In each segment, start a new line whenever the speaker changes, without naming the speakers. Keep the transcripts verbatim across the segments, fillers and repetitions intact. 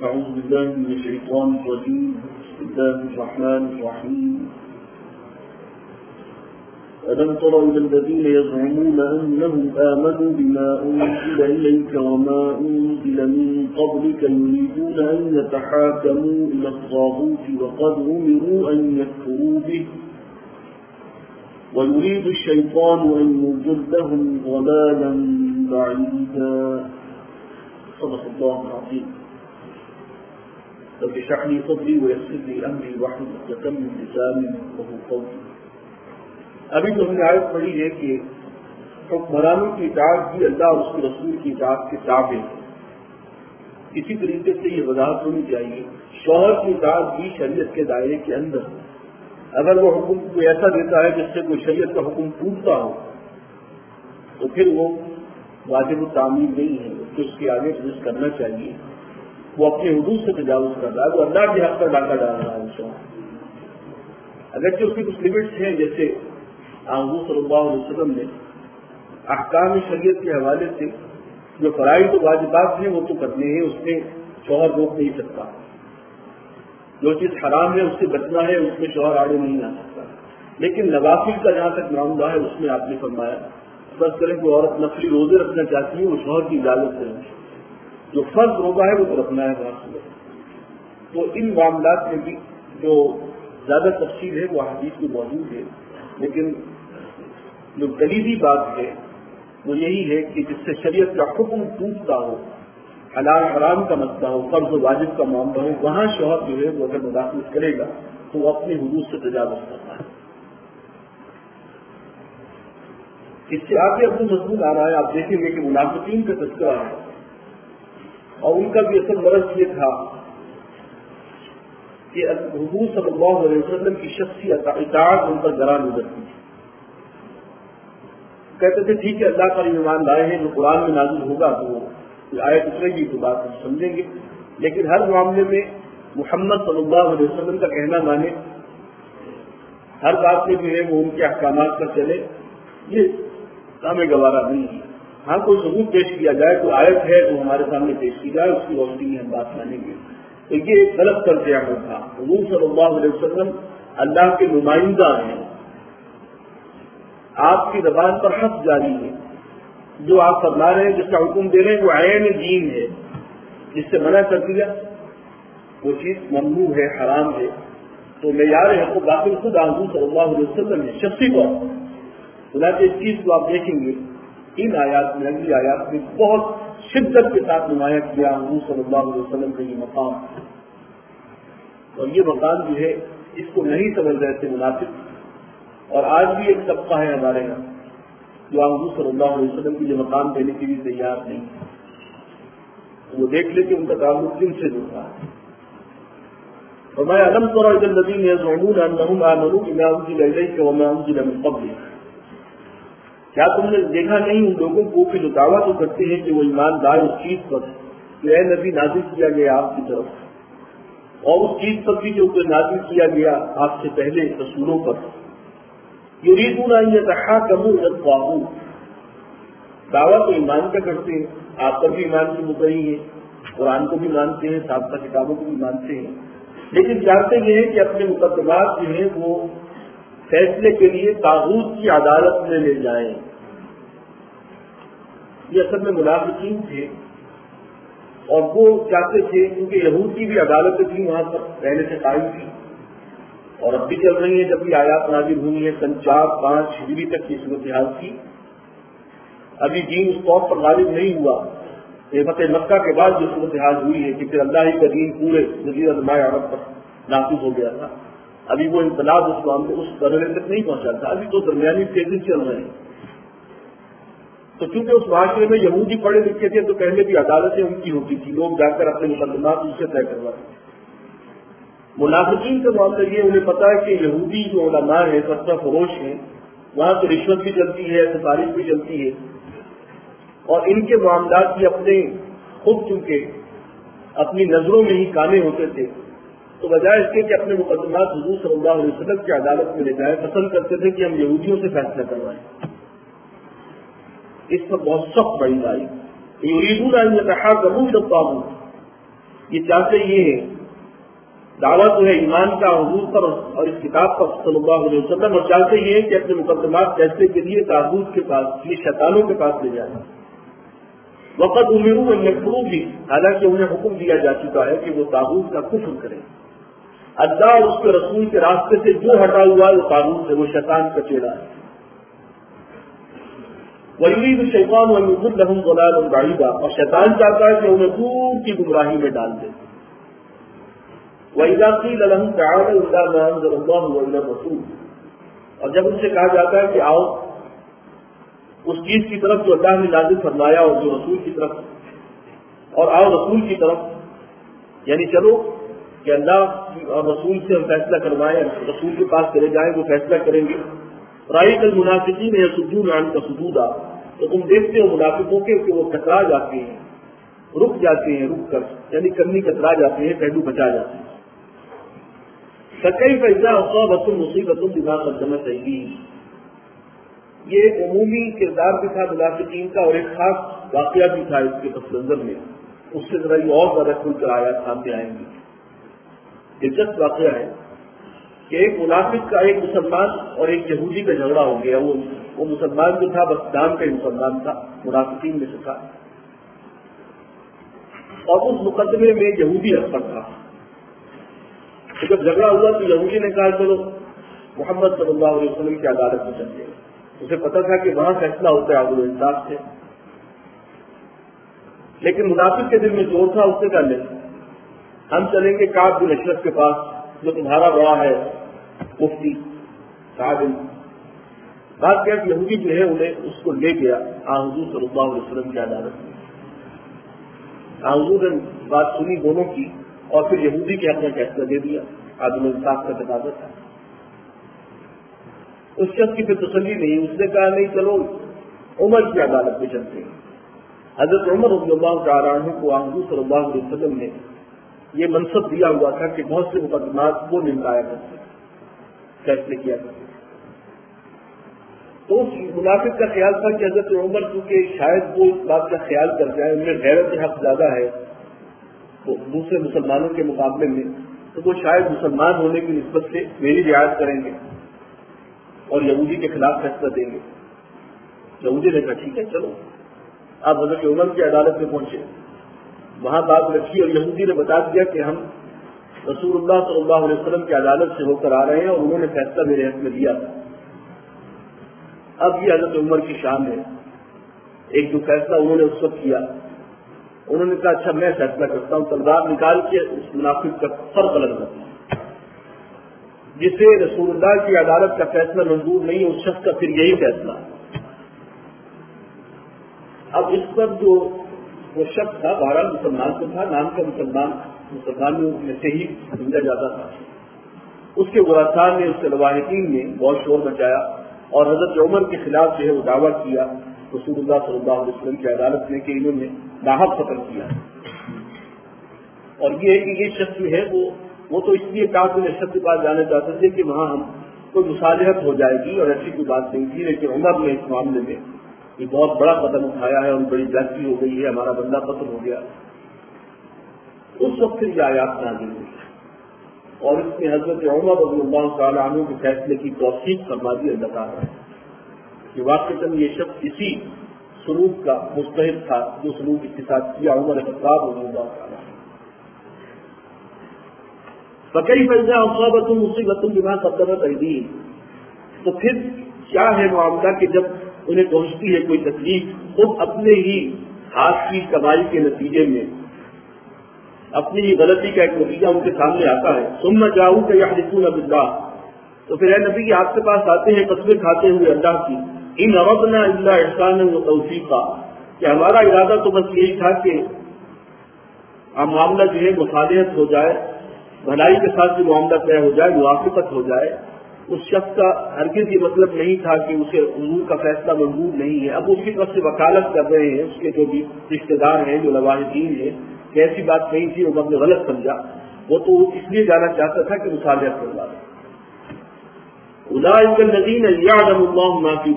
أعوذ بالله من الشيطان الرجيم. بسم الله الرحمن الرحيم. ألم تر إلى الذين يزعمون أنهم آمنوا بما أنزل إليك وما أنزل من قبلك يريدون أن يتحاكموا إلى الطاغوت وقد أمروا أن يكفروا به ويريد الشيطان أن يضلهم ضلالا بعيدا. صدق الله العظيم. رب اشرح لي صدري ويسر لي أمري واحلل عقدة من لساني يفقهوا قولي. ابھی تو ہم نے آیت پڑھی ہے کہ حکمرانوں کی اطاعت بھی اللہ اور اس کے رسول کی اطاعت کے تابع ہے. اسی طریقے سے یہ وضاحت ہونی چاہیے شوہر کی اطاعت بھی شریعت کے دائرے کے اندر ہے. اگر وہ حکم کوئی ایسا دیتا ہے جس سے کوئی شریعت کا حکم ٹوٹتا ہو تو پھر وہ واجب التعمیل نہیں ہے، اس کو اس کے آگے رجسٹ کرنا چاہیے. وہ اپنے حدود سے تجاوز کر رہا ہے، وہ اللہ کے حق پر ڈاکہ ڈال رہا ہے. شوہر اگرچہ اس کی کچھ لمٹس ہیں، جیسے حضور صلی اللہ علیہ وسلم نے احکام شریعت کے حوالے سے جو فرائض و واجبات ہیں وہ تو کرنے ہیں، اس میں شوہر روک نہیں سکتا. جو چیز حرام ہے اس سے بچنا ہے، اس میں شوہر آڑے نہیں آ سکتا. لیکن نوافل کا جہاں تک معاملہ ہے اس میں آپ نے فرمایا فرض کریں کہ عورت نفلی روزے رکھنا چاہتی ہے، وہ شوہر کی اجازت سے رکھے. جو فرض روزہ ہے وہ تو رکھنا ہے بات. تو ان معاملات میں بھی جو زیادہ تفصیل ہے وہ حدیث میں موجود ہے، لیکن جو کلیدی بات ہے وہ یہی ہے کہ جس سے شریعت کا حکم ٹوٹتا ہو، حلال حرام کا مسئلہ ہو، فرض و واجب کا معاملہ ہو، وہاں شوہر جو ہے وہ اگر مداخلت کرے گا تو وہ اپنی حدود سے تجاوز کرتا ہے. اس سے آگے اپنا مضمون آ رہا ہے. آپ دیکھیں گے کہ منافقین کا تذکرہ ہے اور ان کا بھی اصل غرض یہ تھا کہ حضور صلی اللہ علیہ وسلم کی شخصی اطاعت ان پر گراں گزرتی تھی. کہتے تھے ٹھیک ہے اللہ پر ایمان لائے ہیں، جو قرآن میں نازل ہوگا تو آیت اترے گی تو بات ہم سمجھیں گے، لیکن ہر معاملے میں محمد صلی اللہ علیہ وسلم کا کہنا مانے، ہر بات میں جو ہے وہ ان کے احکامات پر چلے، یہ ہمیں گوارا نہیں ہے. ہاں کوئی ثبوت پیش کیا جائے، کوئی آیت ہے تو ہمارے سامنے پیش کی جائے، اس کی روشنی میں ہم بات مانیں گے. تو یہ ایک غلط طرز عمل تھا. حضور صلی اللہ علیہ وسلم اللہ کے نمائندہ ہیں، آپ کی زبان پر حق جاری ہے. جو آپ فرما رہے ہیں، جس کا حکم دے رہے ہیں وہ عین دین ہے. جس سے منع کر دیا وہ چیز ممنوع ہے، حرام ہے. تو معیار حق و باطل خود حضور صلی اللہ علیہ وسلم ہے شخصی طور پر. چنانچہ اس چیز کو آپ دیکھیں گے ان آیات میں، اگلی آیات میں بہت شدت کے ساتھ نمایاں کیا حضور صلی اللہ علیہ وسلم کا یہ مقام. اور یہ مقام جو ہے اس کو نہیں سمجھ رہے تھے منافق. اور آج بھی ایک طبقہ ہے ہمارے یہاں جو حضور صلی اللہ علیہ وسلم کے لیے مقام دینے کے لیے تیار نہیں. وہ دیکھ لے کہ ان کا تعلق کن سے ہوتا ہے. فرمایا الم تر الی الذین یزعمون انہم آمنوا بما انزل الیک وما انزل من قبلک. کیا تم نے دیکھا نہیں ان لوگوں کو کہ جو دعویٰ تو کرتے ہیں کہ وہ ایماندار اس چیز پر جو اے نبی نازل کیا گیا آپ کی طرف، اور اس چیز پر بھی جو نازل کیا گیا آپ سے پہلے رسولوں پر. یریدون ان یتحاکموا الی الطاغوت. دعویٰ تو ایمان کا کرتے ہیں، آپ پر بھی ایمان کی مدعی ہیں، قرآن کو بھی مانتے ہیں، سابقہ کتابوں کو بھی مانتے ہیں، لیکن چاہتے یہ ہیں کہ اپنے مقدمات جو ہیں وہ فیصلے کے لیے طاغوت کی عدالت میں لے جائیں. یہ اصل میں منافقین تھے اور وہ چاہتے تھے کیونکہ یہود کی بھی عدالتیں تھیں وہاں پر پہلے سے قائم تھی اور اب بھی چل رہی ہیں. جب بھی آیات نازل ہوئی ہیں سن چار پانچ ہجری تک کی صورتحال تھی. ابھی دین اس طور پر غالب نہیں ہوا. فتح مکہ کے بعد جو صورتحال ہوئی ہے کہ پھر اللہ ہی کا دین پورے جزیرہ نمایاں عرب پر نافذ ہو گیا تھا. ابھی وہ انقلاب اس معاملے اس درجے تک نہیں پہنچا تھا. ابھی تو درمیانی تیزی چل رہے ہیں. تو چونکہ اس معاشرے میں یہودی پڑھے لکھے تھے تو پہلے بھی عدالتیں ان کی ہوتی تھی، لوگ جا کر اپنے مقدمات ان سے طے کرواتے تھے. منافقین کا معاملہ یہ انہیں پتا ہے کہ یہودی جو علماء ہیں سستا فروش ہیں، وہاں تو رشوت بھی چلتی ہے، سفارش بھی چلتی ہے، اور ان کے معاملات بھی اپنے خود چونکہ اپنی نظروں میں ہی کانے ہوتے تھے تو بجائے اس کے کہ اپنے مقدمات حضور صلی اللہ علیہ وسلم کی عدالت میں لے جائیں پسند کرتے تھے کہ ہم یہودیوں سے فیصلہ کروائیں. اس پر بہت سخت بڑی آئی. یریدون ان یتحاکموا الی الطاغوت. یہ چاہتے یہ ہے، دعویٰ تو ہے ایمان کا حضور پر اور اس کتاب پر صلی اللہ علیہ وسلم، اور چاہتے یہ ہے کہ اپنے مقدمات فیصلے کے لیے تاغوت کے پاس، یہ شیطانوں کے پاس لے جائیں۔ وقت امروا ان یکفروا بھی، حالانکہ انہیں حکم دیا جا چکا ہے کہ وہ تاغوت کا کفر کریں، اللہ اور اس کے رسول کے راستے سے جو ہٹا ہوا ہے وہ تاغوت ہے، وہ شیطان کا چیلا ہے۔ وَيُرِيدُ الشَّيْطَانُ أَن يُضِلَّهُمْ ضَلَالًا بَعِيدًا، اور شیطان چاہتا ہے کہ انہیں دور کی گمراہی میں ڈال دے۔ وَإِذَا قِيلَ لَهُمْ تَعَالَوْا إِلَىٰ مَا أَنزَلَ اللَّهُ وَإِلَى الرَّسُولِ، اور جب ان سے کہا جاتا ہے کہ آؤ اس چیز کی طرف جو اللہ نے نازل فرمایا اور جو رسول کی طرف، اور آؤ رسول کی طرف، یعنی چلو کہ اللہ اور رسول سے ہم فیصلہ کروائیں، رسول کے پاس چلے جائیں، وہ فیصلہ کریں گے۔ رأيت المنافقين يصدون عنك صدودا، تو تم دیکھتے ہو منافقوں کے کہ وہ کترا جاتے ہیں، رک جاتے ہیں، رک کر یعنی کرنی کترا جاتے ہیں، پہلو بچا جاتے ہیں۔ فكيف إذا أصابتهم مصيبة بما قدمت أيديهم، یہ ایک عمومی کردار بھی تھا منافقین کا، اور ایک خاص واقعہ بھی تھا اس کے پس منظر میں، اس سے ذرا یہ اور زیادہ کھل کر آیات سامنے آئیں گی۔ دلچسپ واقعہ ہے کہ ایک منافق کا ایک مسلمان اور ایک یہودی کا جھگڑا ہو گیا۔ وہ وہ مسلمان جو تھا بس نام کا ہی مسلمان تھا، منافقین میں سے تھا، اور اس مقدمے میں یہودی اکبر تھا۔ تو جب جھگڑا ہوا تو یہودی نے کہا چلو محمد صلی اللہ علیہ وسلم کی عدالت میں چلتے ہیں۔ اسے پتا تھا کہ وہاں فیصلہ ہوتا ہے عدل و انصاف سے، لیکن منافق کے دل میں زور تھا، اس نے کہا نہیں، ہم چلیں گے کعب بن اشرف کے پاس جو تمہارا بڑا ہے مفتی صاحب۔ بات کیا کہ یہودی جو ہے انہیں اس کو لے گیا آن حضور صلی اللہ علیہ وسلم کی عدالت میں۔ آن حضور نے بات سنی دونوں کی، اور پھر یہودی کے حق میں فیصلہ دے دیا، عدل و انصاف کا تقاضا تھا۔ اس شخص کی پھر تسلی نہیں، اس نے کہا نہیں چلو عمر کی عدالت میں چلتے ہیں۔ حضرت عمر رضی اللہ تعالیٰ عنہ کو آن حضور صلی اللہ علیہ وسلم نے یہ منصب دیا ہوا تھا کہ بہت سے مقدمات وہ نمٹایا کرتے، فیصلے کیا کرتے۔ تو اس منافق کا خیال تھا کہ حضرت عمر کیونکہ شاید وہ اس بات کا خیال کر جائے، ان میں غیرت حق زیادہ ہے تو دوسرے مسلمانوں کے مقابلے میں، تو وہ شاید مسلمان ہونے کی نسبت سے میری رعایت کریں گے اور یہودی کے خلاف فیصلہ دیں گے۔ یہودی نے کہا ٹھیک ہے چلو، آپ حضرت عمر کی عدالت میں پہنچے، وہاں بات رکھی، اور یہودی نے بتا دیا کہ ہم رسول اللہ صلی اللہ علیہ وسلم کی عدالت سے ہو کر آ رہے ہیں اور انہوں نے فیصلہ میرے حق میں دیا تھا۔ اب یہ حضرت عمر کی شان ہے، ایک جو فیصلہ انہوں نے اس وقت کیا، انہوں نے کہا اچھا میں فیصلہ کرتا ہوں، تلوار نکال کے اس منافق کا سر قلم کرتا، جسے رسول اللہ کی عدالت کا فیصلہ منظور نہیں، اس شخص کا پھر یہی فیصلہ۔ اب اس پر جو وہ شخص تھا بہرحال مسلمان تو تھا، نام کا مسلمان، مسلمانوں میں سے ہی سمجھا جاتا تھا، اس کے ورثاء نے، اس کے لواحقین نے بہت شور مچایا اور حضرت عمر کے خلاف جو ہے وہ دعویٰ کیا رسول اللہ صلی اللہ علیہ وسلم کی عدالت میں کہ انہوں نے ناحق قتل کیا، اور یہ ہے کہ یہ شخص جو ہے وہ وہ تو اس لیے کعب بن اشرف کے پاس جانا چاہتے تھے کہ وہاں ہم کوئی مصالحت ہو جائے گی، اور ایسی کوئی بات نہیں تھی، لیکن عمر نے اس معاملے میں یہ بہت بڑا قدم اٹھایا ہے اور بڑی جلدی ہو گئی ہے، ہمارا بندہ قتل ہو گیا۔ اس وقت پھر یہ آیات نازل ہوئی اور اس میں حضرت عمر رضی اللہ تعالیٰ عنہ کے فیصلے کی توثیق فرما دی اللہ تعالیٰ کہ واقعتاً یہ شخص اسی سلوک کا مستحق تھا جو سلوک اس کے ساتھ کیا عمر خطاب رضی اللہ تعالیٰ عنہ۔ فَكَيْفَ إِذَا أَصَابَتْهُم مُّصِيبَةٌ بِمَا قَدَّمَتْ أَيْدِيهِمْ، تو پھر کیا ہے معاملہ کہ جب انہیں پہنچتی ہے کوئی تکلیف خود اپنے ہی ہاتھ کی کمائی کے نتیجے میں، اپنی ہی غلطی کا ایک نتیجہ ان کے سامنے آتا ہے، ثُمَّ جَاءُوكَ يَحْلِفُونَ بِاللَّهِ، تو پھر اے نبی آپ کے پاس آتے ہیں قسمیں کھاتے ہوئے اللہ کی، إِنْ أَرَدْنَا إِلَّا إِحْسَانًا وَتَوْفِيقًا، کہ ہمارا ارادہ تو بس یہی تھا کہ معاملہ جو ہے مصالحت ہو جائے، بھلائی کے ساتھ جو معاملہ طے ہو جائے، موافقت ہو جائے۔ اس شخص کا ہرگز یہ مطلب نہیں تھا کہ اسے حضور کا فیصلہ منظور نہیں ہے، اب اس کی طرف سے وکالت کر رہے ہیں اس کے جو بھی رشتے دار ہیں، جو لواحقین ہیں، کہ ایسی بات نہیں تھی، عمر نے غلط سمجھا، وہ تو اس لیے جانا چاہتا تھا کہ مصالحت کروا دے۔ اولئک الذین یعلم اللہ ما فی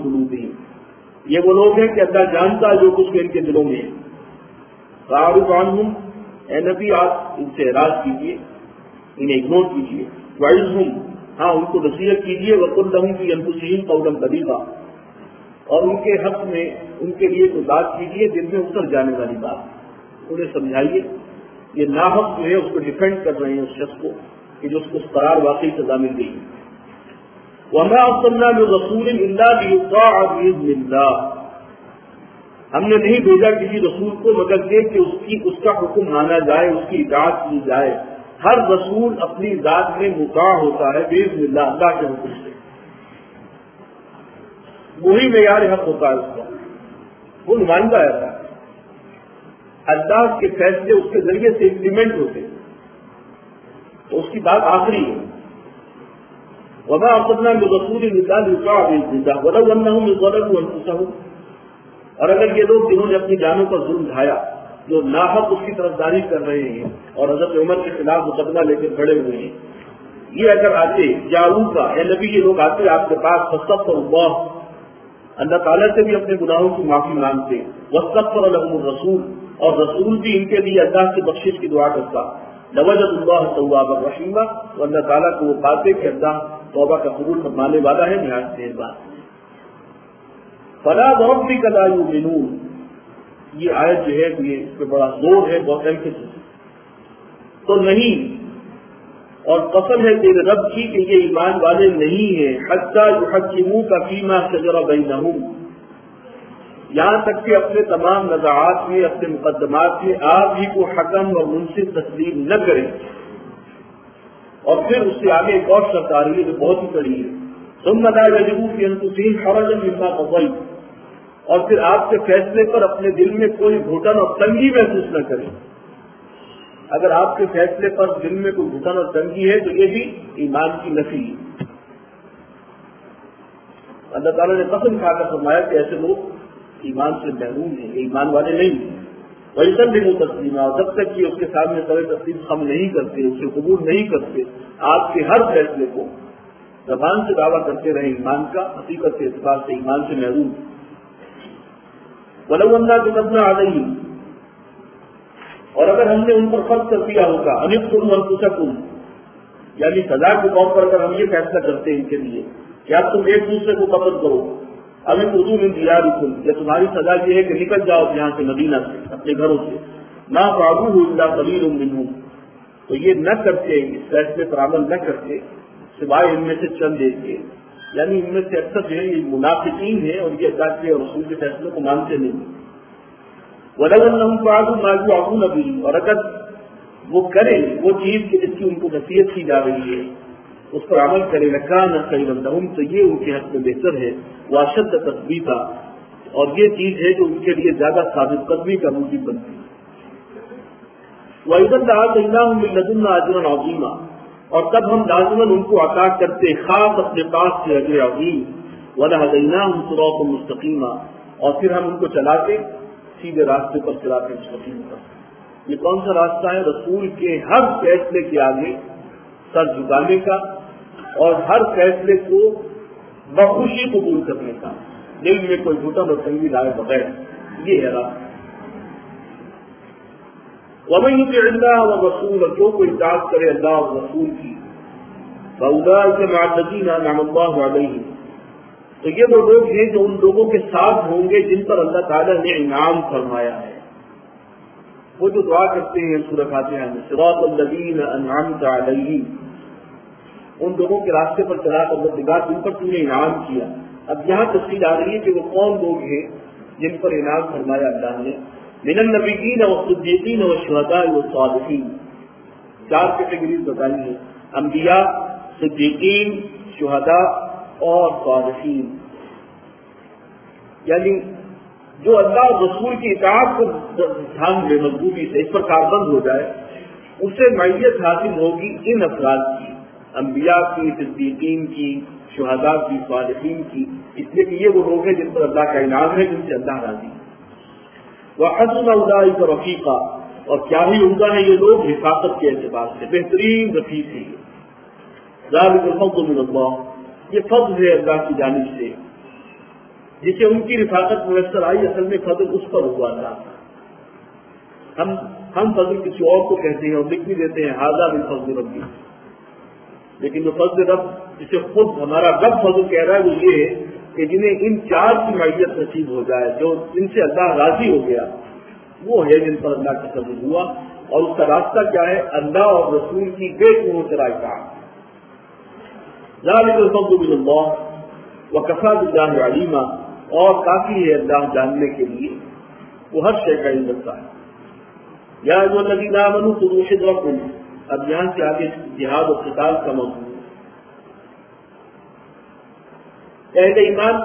قلوبہم، یہ وہ لوگ ہیں کہ اللہ جانتا ہے جو کچھ ان کے دلوں میں ہے۔ فاعرض عنہم، اے نبی آپ ان سے اعراض کیجیے، انہیں اگنور کیجیے، وعظہم، ہاں ان کو نصیحت کیجیے، وقل لہم فی انفسہم قولا بلیغا، اور ان کے حق میں ان کے لیے کوئی بات کیجیے دل میں اتر جانے والی بات، انہیں سمجھائیے۔ یہ ناحق جو ہے اس کو ڈیفینڈ کر رہے ہیں اس شخص کو کہ جو اس کو قرار واقعی سزا مل گئی۔ وما ارسلنا من رسول الا لیطاع باذن اللہ، ہم نے نہیں بھیجا کسی رسول کو مگر یہ کہ اس کی اس کا حکم مانا جائے، اس کی اطاعت کی جائے۔ ہر رسول اپنی ذات میں مطاع ہوتا ہے باذن اللہ، اللہ کے حکم سے، وہی معیار حق ہوتا ہے اس کا، وہ نمائندہ ہے، اللہ کے فیصلے اس کے ذریعے سے امپلیمنٹ ہوتے ہیں، تو اس کی بات آخری ہے۔ وما ارسلنا من رسول الا لیطاع باذن اللہ ولو انهم ظلموا انفسهم، اور اگر یہ لوگ جنہوں نے اپنی جانوں پر ظلم ڈھایا، جو ناحق اس کی طرفداری کر رہے ہیں اور حضرت عمر کے خلاف مقدمہ لے کر کھڑے ہوئے ہیں، یہ اگر آتے جاؤں کا اے نبی، یہ لوگ آتے آپ کے پاس، فاستغفر اللہ، اللہ تعالیٰ سے بھی اپنے گناہوں کی معافی مانگتے، واستغفر لهم الرسول، اور رسول بھی ان کے لیے اللہ سے بخشش کی دعا کرتا، لوجدوا اللہ توابا رحیما، اور اللہ تعالیٰ کو وہ پاتے کہ اللہ توبہ کا قبول فرمانے والا ہے، نہایت مہربان۔ فلا وربک لا یؤمنون، یہ آیت جو ہے یہ اس پہ بڑا زور ہے، بہت ایمفیسس، تو نہیں، اور قسم ہے تیرے رب کی کہ یہ ایمان والے نہیں ہیں، حتی یحکموک فیما شجر بینہم، یہاں تک کہ اپنے تمام نزاعات میں، اپنے مقدمات میں آپ ہی کو حکم اور منصف تسلیم نہ کریں۔ اور پھر اس سے آگے ایک اور شرط آ رہی ہے جو بہت ہی بڑی ہے، ثم لا یجدوا فی انفسہم حرجا مما قضیت، اور پھر آپ کے فیصلے پر اپنے دل میں کوئی گھٹن اور تنگی محسوس نہ کریں۔ اگر آپ کے فیصلے پر دل میں کوئی گھٹن اور تنگی ہے تو یہ بھی ایمان کی نفی ہے۔ اللہ تعالیٰ نے قسم کھا کر فرمایا کہ ایسے لوگ ایمان سے محروم ہیں، یہ ایمان والے نہیں ہیں۔ وَيُسَلِّمُ تَسْلِيمًا، جب تک کہ اس کے سامنے سر تسلیم خم نہیں کرتے، اسے قبول نہیں کرتے، آپ کے ہر فیصلے کو زبان سے دعویٰ کرتے رہے ایمان کا، حقیقت کے اعتبار سے ایمان سے محروم۔ وَلَوْ أَنَّا كَتَبْنَا عَلَيْهِمْ، اور اگر ہم نے ان پر فرض کر دیا ہوگا أَنِ اقْتُلُوا أَنفُسَكُمْ، یعنی سزا کے طور پر اگر ہم یہ فیصلہ کرتے ہیں ان کے لیے کہ اب تم ایک دوسرے کو قتل کرو، ابھی اردو میں دیارکم، یا تمہاری سزا یہ ہے کہ نکل جاؤ یہاں سے، مدینہ سے، اپنے گھروں سے، ما فعلوه الا قلیل منهم، تو یہ نہ کرتے، اس فیصلے پر عمل نہ کرتے سوائے ان میں سے چند ایک کے، یعنی ان میں سے اکثر جو ہے یہ منافقین ہیں اور یہ اللہ کے اور رسول کے فیصلوں کو مانتے نہیں۔ ولو انهم فعلوا ما يوعظون به، اور اگر وہ کریں وہ چیز کہ جس کی ان کو نصیحت کی جا رہی ہے اس پر عمل کرے، لکان خیرا لهم، تو یہ ان کے حق میں بہتر ہے، واشد تثبیتا، اور یہ چیز ہے جو ان کے لیے زیادہ ثابت قدمی کا موجب بنتی ہے۔ وَإِذًا لَآتَيْنَاهُم مِّن لَّدُنَّا أَجْرًا عَظِيمًا، اور تب ہم لازماً ان کو عطا کرتے خاص اپنے پاس سے اجر عظیم، وَلَهَدَيْنَاهُمْ صِرَاطًا مُّسْتَقِيمًا، اور پھر ہم ان کو چلاتے سیدھے راستے پر، صراط مستقیم پر۔ یہ کون سا راستہ ہے؟ رسول کے ہر فیصلے کے آگے سر جھکانے کا اور ہر فیصلے کو بخوشی قبول کرنے کا، دل میں کوئی گھٹن اور تنگی لائے بغیر، یہ ہے راستہ۔ وَمَن يُطِعِ اللَّهَ وَالرَّسُولَ، جو کوئی اطاعت کرے اللہ اور رسول کی، فَأُولَٰئِكَ مَعَ الَّذِينَ أَنْعَمَ اللَّهُ عَلَيْهِمْ، تو یہ وہ لوگ ہیں جو ان لوگوں کے ساتھ ہوں گے جن پر اللہ تعالیٰ نے انعام فرمایا ہے۔ وہ جو دعا کرتے ہیں سورہ فاتحہ میں، صراط الذین انعمت علیہم، ان لوگوں کے راستے پر چلا کر پروردگار جن پر تم نے انعام کیا۔ اب یہاں تفصیل آ رہی ہے کہ وہ کون لوگ ہیں جن پر انعام فرمایا اللہ نے، من النبیین والصدیقین والشہداء والصالحین، چار کیٹیگریز بتائی ہیں، انبیاء، صدیقین، شہداء اور صالحین، یعنی جو اللہ اور رسول کی اطاعت کو دھیان دے مضبوطی سے، اس پر کاربند ہو جائے، اسے معیت حاصل ہوگی ان افراد کی، انبیاء کی، صدیقین کی، شہداء کی، صالحین کی، اس لیے کہ یہ وہ لوگ ہیں جن پر اللہ کا انعام ہے، جن سے اللہ راضی ہے۔ وَحَسُنَ أُولَٰئِكَ رَفِيقًا، اور کیا ہی عمدہ ہے یہ لوگ حفاظت کے اعتبار سے، بہترین رفیق ہے۔ ذَلِكَ الْفَضْلُ مِنَ اللَّهِ، یہ فضل ہے اللہ کی جانب سے، جسے ان کی رفاقت میسر آئی، اصل میں فضل اس پر ہوا اللہ کا۔ ہم ہم فضل کسی اور کو کہتے ہیں اور لکھ بھی دیتے ہیں ھذا من فضل ربی، لیکن جو فضل رب جسے خود ہمارا رب فضل کہہ رہا ہے وہ یہ ہے کہ جنہیں ان چار کی معیت نصیب ہو جائے، جو جن سے اللہ راضی ہو گیا، وہ ہے جن پر اللہ کا فضل ہوا۔ اور اس کا راستہ کیا ہے؟ اللہ اور رسول کی بے طرح اطاعت۔ ذالک الفضل من اللہ وکفی باللہ علیما، اور کافی ہے اللہ جاننے کے لیے، وہ ہر شے کا علم رکھتا ہے۔ یا ایھا الذین آمنوا خذوا حذرکم، اب یہاں سے آگے جہاد و قتال کا موضوع ہے۔ اہل ایمان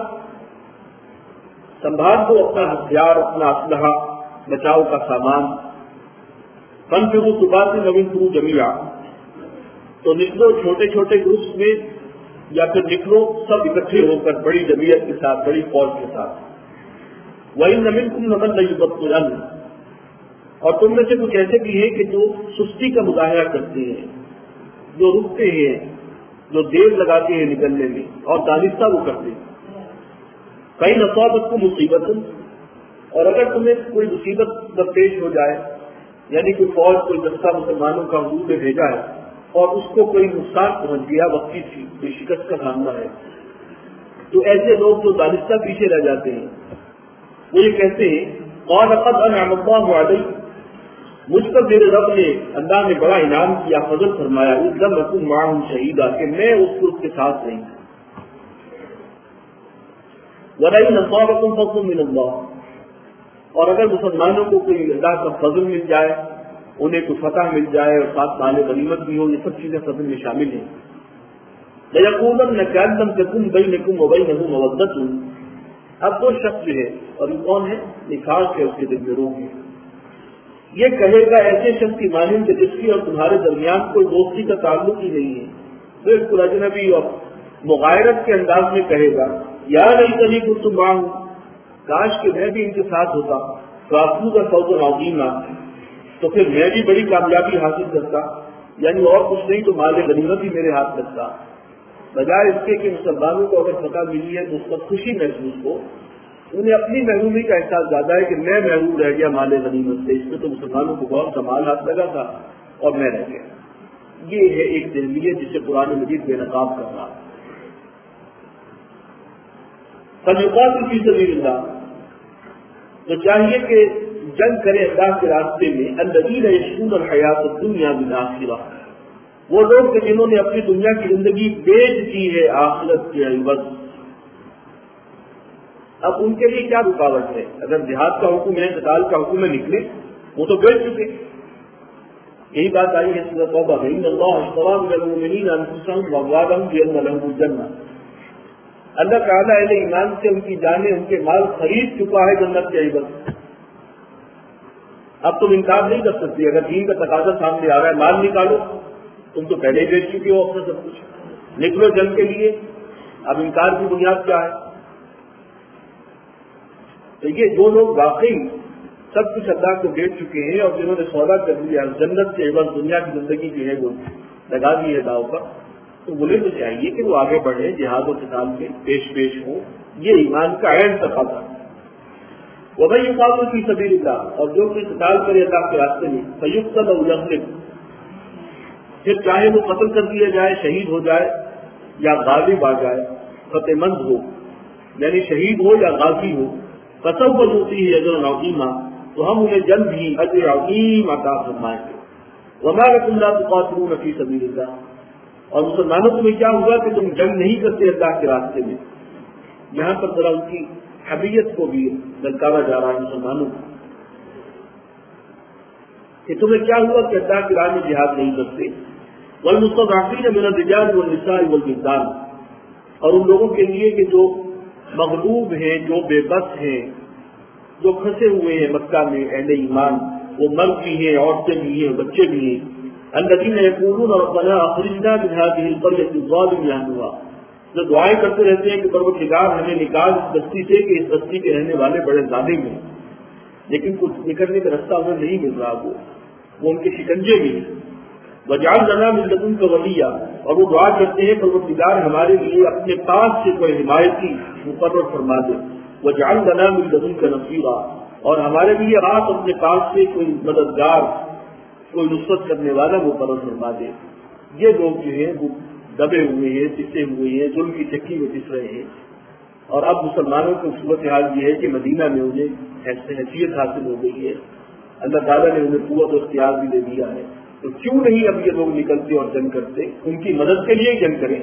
سنبھال دو اپنا ہتھیار، اپنا اسلحہ، بچاؤ کا سامان۔ فانفروا ثبات وانفروا جمیعا، تو نکلو چھوٹے چھوٹے گروپس میں یا پھر نکلو سب اکٹھے ہو کر بڑی جمعیت کے ساتھ، بڑی فوج کے ساتھ۔ وَإِنَّ مِنْكُمْ لَمَن لَّيُبَطِّئَنَّ، اور تم میں سے کچھ ایسے بھی ہیں کہ جو سستی کا مظاہرہ کرتے ہیں، جو رکتے ہیں، جو دیر لگاتے ہیں نکلنے میں، اور دانستہ وہ کرتے ہیں۔ فَإِنْ أَصَابَتْكُم مُّصِیبَةٌ، اور اگر تمہیں کوئی مصیبت درپیش ہو جائے، یعنی کوئی فوج کوئی دستہ مسلمانوں کا حضور میں بھیجا ہے اور اس کو کوئی نقصان پہنچ گیا، وقتی سی کوئی شکست کا سامنا ہے، تو ایسے لوگ جو دانستہ پیچھے رہ جاتے ہیں وہ یہ کہتے ہیں قال قد انعم اللہ علیہ، مجھ پر میرے رب نے، اللہ نے بڑا انعام کیا، فضل فرمایا، اذ لم اکن معهم شہیدا، کہ میں اس گروپ کے ساتھ نہیں۔ ولئن اصابکم فضل من اللہ، اور اگر مسلمانوں کو کوئی اللہ کا فضل مل جائے، انہیں کوئی فتح مل جائے اور ساتھ مال غنیمت بھی ہو، یہ سب چیزیں فضل میں شامل ہیں۔ لَيَقُولَنَّ كَأَن لَّمْ تَكُن بَيْنَكُمْ وَبَيْنَهُ مَوَدَّةٌ، اب وہ شخص جو ہے، اور یہ کون ہے؟ نفاق ہے، اس کے دل میں روح ہے، یہ کہے گا ایسے شخص کی مانند کہ جس کی اور تمہارے درمیان کوئی دوستی کا تعلق ہی نہیں ہے، بالکل اجنبی اور مغایرت کے انداز میں کہے گا یا لیتنی کنت معہم، کاش کہ میں بھی ان کے ساتھ ہوتا، فافوز فوزا عظیما، تو پھر میں بھی بڑی کامیابی حاصل کرتا، یعنی اور کچھ نہیں تو مال غنیمت ہی میرے ہاتھ لگتا، بجائے اس کے کہ مسلمانوں کو اگر فتح ملی ہے تو اس پر خوشی محسوس ہو، انہیں اپنی محرومی کا احساس زیادہ ہے کہ میں محروم رہ گیا مال غنیمت سے، اس میں تو مسلمانوں کو بہت کمال ہاتھ لگا تھا اور میں رہ گیا۔ یہ ہے ایک ذہنیت جسے قرآن مجید بے نقاب کر رہا ہے۔ فَلْيُقَاتِلْ فِي سَبِيلِ اللَّهِ، تو چاہیے کہ جنگ کرے اللہ کے راستے میں، الَّذِينَ يَشْرُونَ الْحَيَاةَ الدُّنْيَا بِالْآخِرَةِ، وہ لوگ کہ جنہوں نے اپنی دنیا کی زندگی بیچ دی ہے آخرت کے عوض۔ اب ان کے لیے کیا رکاوٹ ہے؟ اگر جہاد کا حکم ہے، قتال کا حکم ہے، نکلے، وہ تو بیچ چکے۔ یہی بات آئی ہے سورۃ توبہ میں، ان اللہ اشتری من المؤمنین انفسهم واموالهم بان لهم الجنہ، اللہ تعالیٰ اہل ایمان سے ان کی جانیں، ان کے مال خرید چکا ہے جنت کے عوض۔ اب تم انکار نہیں کر سکتے، اگر دین کا تقاضا سامنے آ رہا ہے، مال نکالو، تم تو پہلے ہی بیچ چکے ہو اپنا سب کچھ، نکلو جنگ کے لیے، اب انکار کی بنیاد کیا ہے؟ تو یہ جو لوگ واقعی سب کچھ اللہ کو بیچ چکے ہیں اور جنہوں نے سودا کر لیا جنت کے عوض دنیا کی زندگی جو ہے وہ لگا دی ہے داؤ پر، تو انہیں تو چاہیے کہ وہ آگے بڑھے، جہاد و قتال میں پیش پیش ہو، یہ ایمان کا عین تقاضا ہے۔ وَمَن يُقَاتِلْ فِي سَبِيلِ اللَّهِ، اور جو کوئی قتال کرے اللہ کے راستے میں، فَيُقْتَلْ أَوْ يَغْلِبْ، پھر چاہے وہ قتل کر دیا جائے، شہید ہو جائے، یا غالب آ جائے، فتح مند ہو، یعنی شہید ہو یا غازی ہو، فَسَوْفَ نُؤْتِيهِ أَجْرًا عَظِيمًا، تو ہم انہیں جلد ہی اجر عظیم عطا فرمائیں گے۔ وَمَا لَكُمْ لَا تُقَاتِلُونَ فِي سَبِيلِ اللَّهِ، اور مسلمانوں تمہیں کیا ہوا کہ تم جنگ نہیں کرتے اللہ کے راستے میں؟ یہاں پر ذرا ان کی حمیت کو بھی دلکارا جا رہا ہے مسلمانوں کو، کہ تمہیں کیا ہوا کہ اللہ کی راہ میں جہاد نہیں کرتے۔ وَالْمُسْتَضْعَفِينَ مِنَ الرِّجَالِ وَالنِّسَاءِ وَالْوِلْدَانِ، اور ان لوگوں کے لیے کہ جو مغلوب ہیں، جو بے بس ہیں، جو پھنسے ہوئے ہیں مکہ میں اہل ایمان، وہ مرد بھی ہیں، عورتیں بھی ہیں، بچے بھی ہیں، الذين يقولون ربنا اخرجنا من هذه القرية الظالم اهلها، جو دعائیں کرتے رہتے ہیں کہ پروردگار ہمیں نکال اس بستی سے کہ اس بستی کے رہنے والے بڑے ظالم ہیں، لیکن کچھ نکلنے کا رستہ انہیں نہیں مل رہا، وہ وہ ان کے شکنجے بھی ہیں۔ وَاجْعَلْ لَنَا مِن لَّدُنكَ وَلِيًّا، اور وہ دعا کرتے ہیں پروردگار ہمارے لیے اپنے پاس سے کوئی حمایتی مقرر فرما دے۔ وَاجْعَلْ لَنَا مِن لَّدُنكَ نَصِيرًا، اور ہمارے لیے آپ اپنے پاس سے کوئی مددگار، کوئی نصرت کرنے والا مقرر فرما دے۔ یہ لوگ جو ہیں وہ دبے ہوئے ہیں، پسے ہوئے ہیں، ظلم کی چکی میں پس رہے ہیں، اور اب مسلمانوں کی صورتحال یہ ہے کہ مدینہ میں انہیں حیثیت حاصل ہو گئی ہے، اللہ تعالیٰ نے انہیں قوت و اختیار بھی دے دیا ہے، تو کیوں نہیں اب یہ لوگ نکلتے اور جنگ کرتے، ان کی مدد کے لیے جنگ کریں۔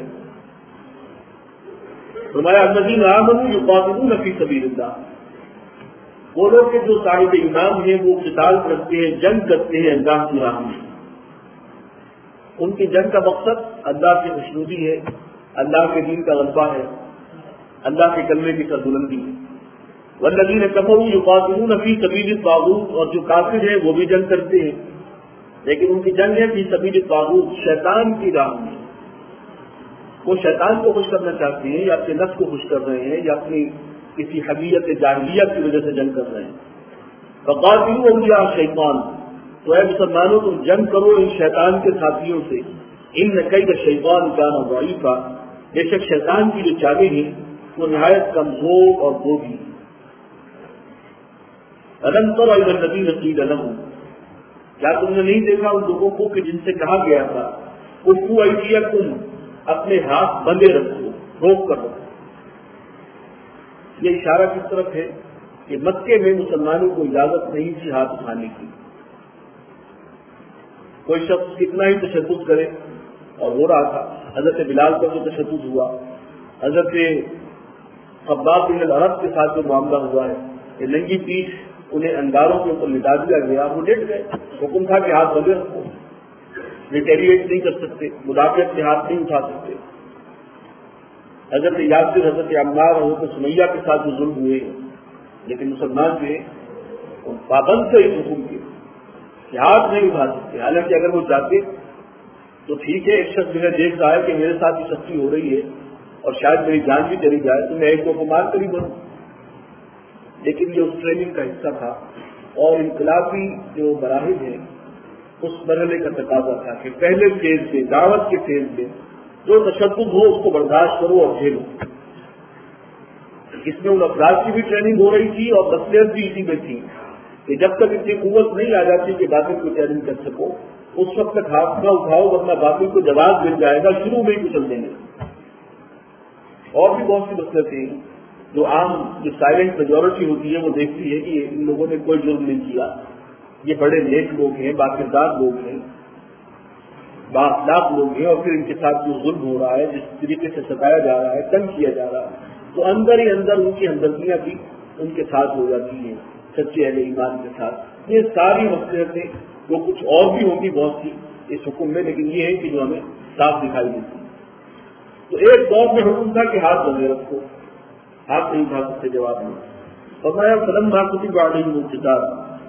فرمایا الذین آمنوا یقاتلون فی سبیل اللہ، وہ لوگ کہ جو صاحب ایمان ہیں وہ قتال کرتے ہیں، جنگ کرتے ہیں اللہ کی راہ میں۔ ان کی جنگ کا مقصد اللہ کی خوشنودی ہے، اللہ کے دین کا غلبہ ہے، اللہ کے کلمے کی سربلندی ہے۔ والذین کفروا یقاتلون فی سبیل الطاغوت، اور جو کافر ہیں وہ بھی جنگ کرتے ہیں، لیکن ان کی جنگ ہے فی سبیل الطاغوت، شیطان کی راہ میں۔ وہ شیطان کو خوش کرنا چاہتے ہیں، یا اپنے نفس کو خوش کر رہے ہیں، یا اپنی کسی حمیت جاہلیہ کی وجہ سے جنگ کر رہے ہیں۔ فقاتلوا اولیاء الشیطان، تو اے مسلمانوں تم جنگ کرو ان شیطان کے ساتھیوں سے، ان کید الشیطان کان ضعیفا، بے شک شیطان کی جو چالیں ہیں وہ نہایت کمزور اور بوجھی۔ الم تر الی الذین قیل لهم، کیا تم نے نہیں دیکھا ان لوگوں کو کہ جن سے کہا گیا تھا کفوا ایدیکم، اپنے ہاتھ بندے رکھو، روک کر رکھو۔ یہ اشارہ کس طرف ہے کہ مکے میں مسلمانوں کو اجازت نہیں تھی ہاتھ اٹھانے کی۔ کوئی شخص کتنا ہی تشدد کرے، اور ہو رہا تھا، حضرت بلال پر جو تشدد ہوا، حضرت خباب بن الارت کے ساتھ جو معاملہ ہوا ہے کہ ننگی پیٹھ انہیں انگاروں کے اوپر لٹا دیا گیا، وہ لیٹ گئے، حکم تھا کہ ہاتھ بندے رکھو، ریٹیریٹ نہیں کر سکتے، مدافعت سے ہاتھ نہیں اٹھا سکتے۔ حضرت یاسر، حضرت عمار اور حضرت سمیہ کے ساتھ جو ظلم ہوئے، لیکن مسلمان جو ہے پابند تھے اس حکم کے کہ ہاتھ نہیں اٹھا سکتے، حالانکہ اگر وہ چاہتے تو ٹھیک ہے، ایک شخص جو ہے دیکھ رہا ہے کہ میرے ساتھ یہ سختی ہو رہی ہے اور شاید میری جان بھی چلی جائے تو میں ایک دو کو مار کر ہی بنوں، لیکن یہ اس ٹریننگ کا حصہ تھا، اور انقلابی جو مراحل ہیں اس مرحلے کا تقاضا تھا کہ پہلے فیز میں، دعوت کے فیز میں جو تشدد ہو اس کو برداشت کرو اور جھیلو۔ اس میں ان افراد کی بھی ٹریننگ ہو رہی تھی اور مصلحت بھی اسی میں تھی کہ جب تک اتنی قوت نہیں آ جاتی کہ باطل کو چیلنج کر سکو، اس وقت تک ہاتھ نہ اٹھاؤ، ورنہ باطل کو جواب مل جائے گا، شروع میں ہی کچل دیں گے۔ اور بھی بہت سی مصلحتیں جو عام جو سائلنٹ میجورٹی ہوتی ہے وہ دیکھتی ہے کہ ان لوگوں نے کوئی جرم نہیں کیا، یہ بڑے نیک لوگ ہیں، باکردار لوگ ہیں، بااخلاق لوگ ہیں، اور پھر ان کے ساتھ جو ظلم ہو رہا ہے، جس طریقے سے ستایا جا رہا ہے، تنگ کیا جا رہا ہے، تو اندر ہی اندر ان کی ہمدردیاں بھی ان کے ساتھ ہو جاتی ہیں، سچے اہل ایمان کے ساتھ۔ یہ ساری مصلحتیں جو کچھ اور بھی ہوں گی بہت سی اس حکم میں، لیکن یہ ہے کہ جو ہمیں صاف دکھائی دیتی۔ تو ایک دور میں حکم تھا کہ ہاتھ بندے رکھو، ہاتھ نہیں اٹھا سکتے جواب میں۔ فرمایا فلما کتب علیہم القتال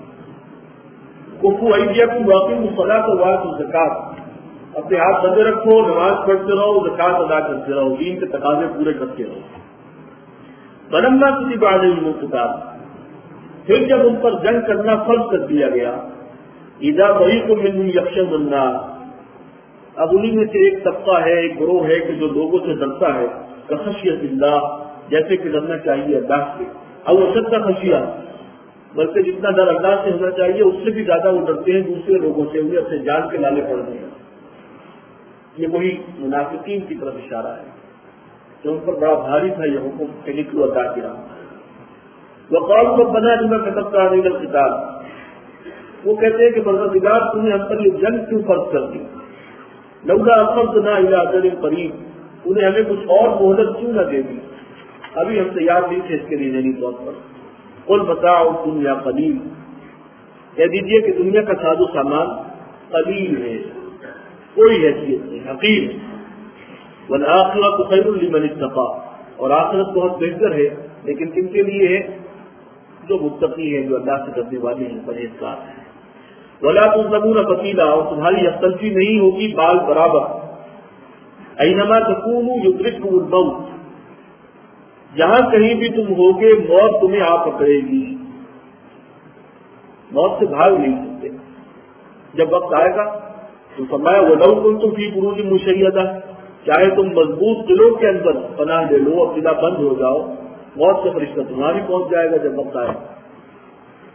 کفوا ایدیکم واقیموا الصلاۃ وآتوا الزکاۃ، اپنے ہاتھ بندے رکھو، نماز پڑھتے رہو، زکات ادا کرتے رہو، دین کے تقاضے پورے کرتے رہو۔ فلما کتب علیہم القتال، پھر جب ان پر جنگ کرنا فرض کر دیا گیا، اذا فریق منهم یخشون الناس، اب انہیں میں سے ایک طبقہ ہے، ایک گروہ ہے کہ جو لوگوں سے ڈرتا ہے، کخشیت اللہ، جیسے کہ ڈرنا چاہیے اللہ سے، اور اشد خشیہ، بلکہ جتنا ڈر اللہ سے ہونا چاہیے اس سے بھی زیادہ وہ ڈرتے ہیں دوسرے لوگوں سے، انہیں اپنے جان کے لالے پڑ رہے ہیں۔ یہ وہی منافقین کی طرف اشارہ ہے کہ ان پر بڑا بھاری تھا یہ حکم کہ نکلو اللہ کی راہ۔ وقالوا ربنا لما كتبت علينا القتال، وہ کہتے ہیں کہ پروردگار تم نے ہم پر یہ جنگ کیوں فرض کر دی، لولا اخرتنا الى اجل قریب، انہیں ہمیں کچھ اور مہلت کیوں نہ دے دی، ابھی ہم تیار نہیں تھے اس کے لیے ذہنی طور پر۔ قل متاع الدنیا قلیل، کہہ دیجیے کہ دنیا کا ساز و سامان قلیل ہے، کوئی حیثیت نہیں، حقیر ہے۔ والآخرۃ خیر لمن اتقى، اور آخرت بہت بہتر ہے، لیکن کن کے لیے ہے؟ جو متقی ہیں، جو اللہ سے ڈرنے والے ہیں، پرہیزگار ہیں۔ ولا تظلمون فتیلا، اور تمہاری یکسلفی نہیں ہوگی بال برابر۔ اینما تکونوا یدرککم الموت، جہاں کہیں بھی تم ہوگے موت تمہیں آ پکڑے گی، موت سے بھاگ نہیں سکتے۔ جب وقت آئے گا تو فرمایا وَلَوْ كُنْتُمْ فِي بُرُوجٍ مُشَيَّدَةٍ، چاہے تم مضبوط قلعوں کے اندر پناہ لے لو، اور قلعہ بند ہو جاؤ، موت سے فرشتہ تمہاری پہنچ جائے گا جب وقت آئے گا۔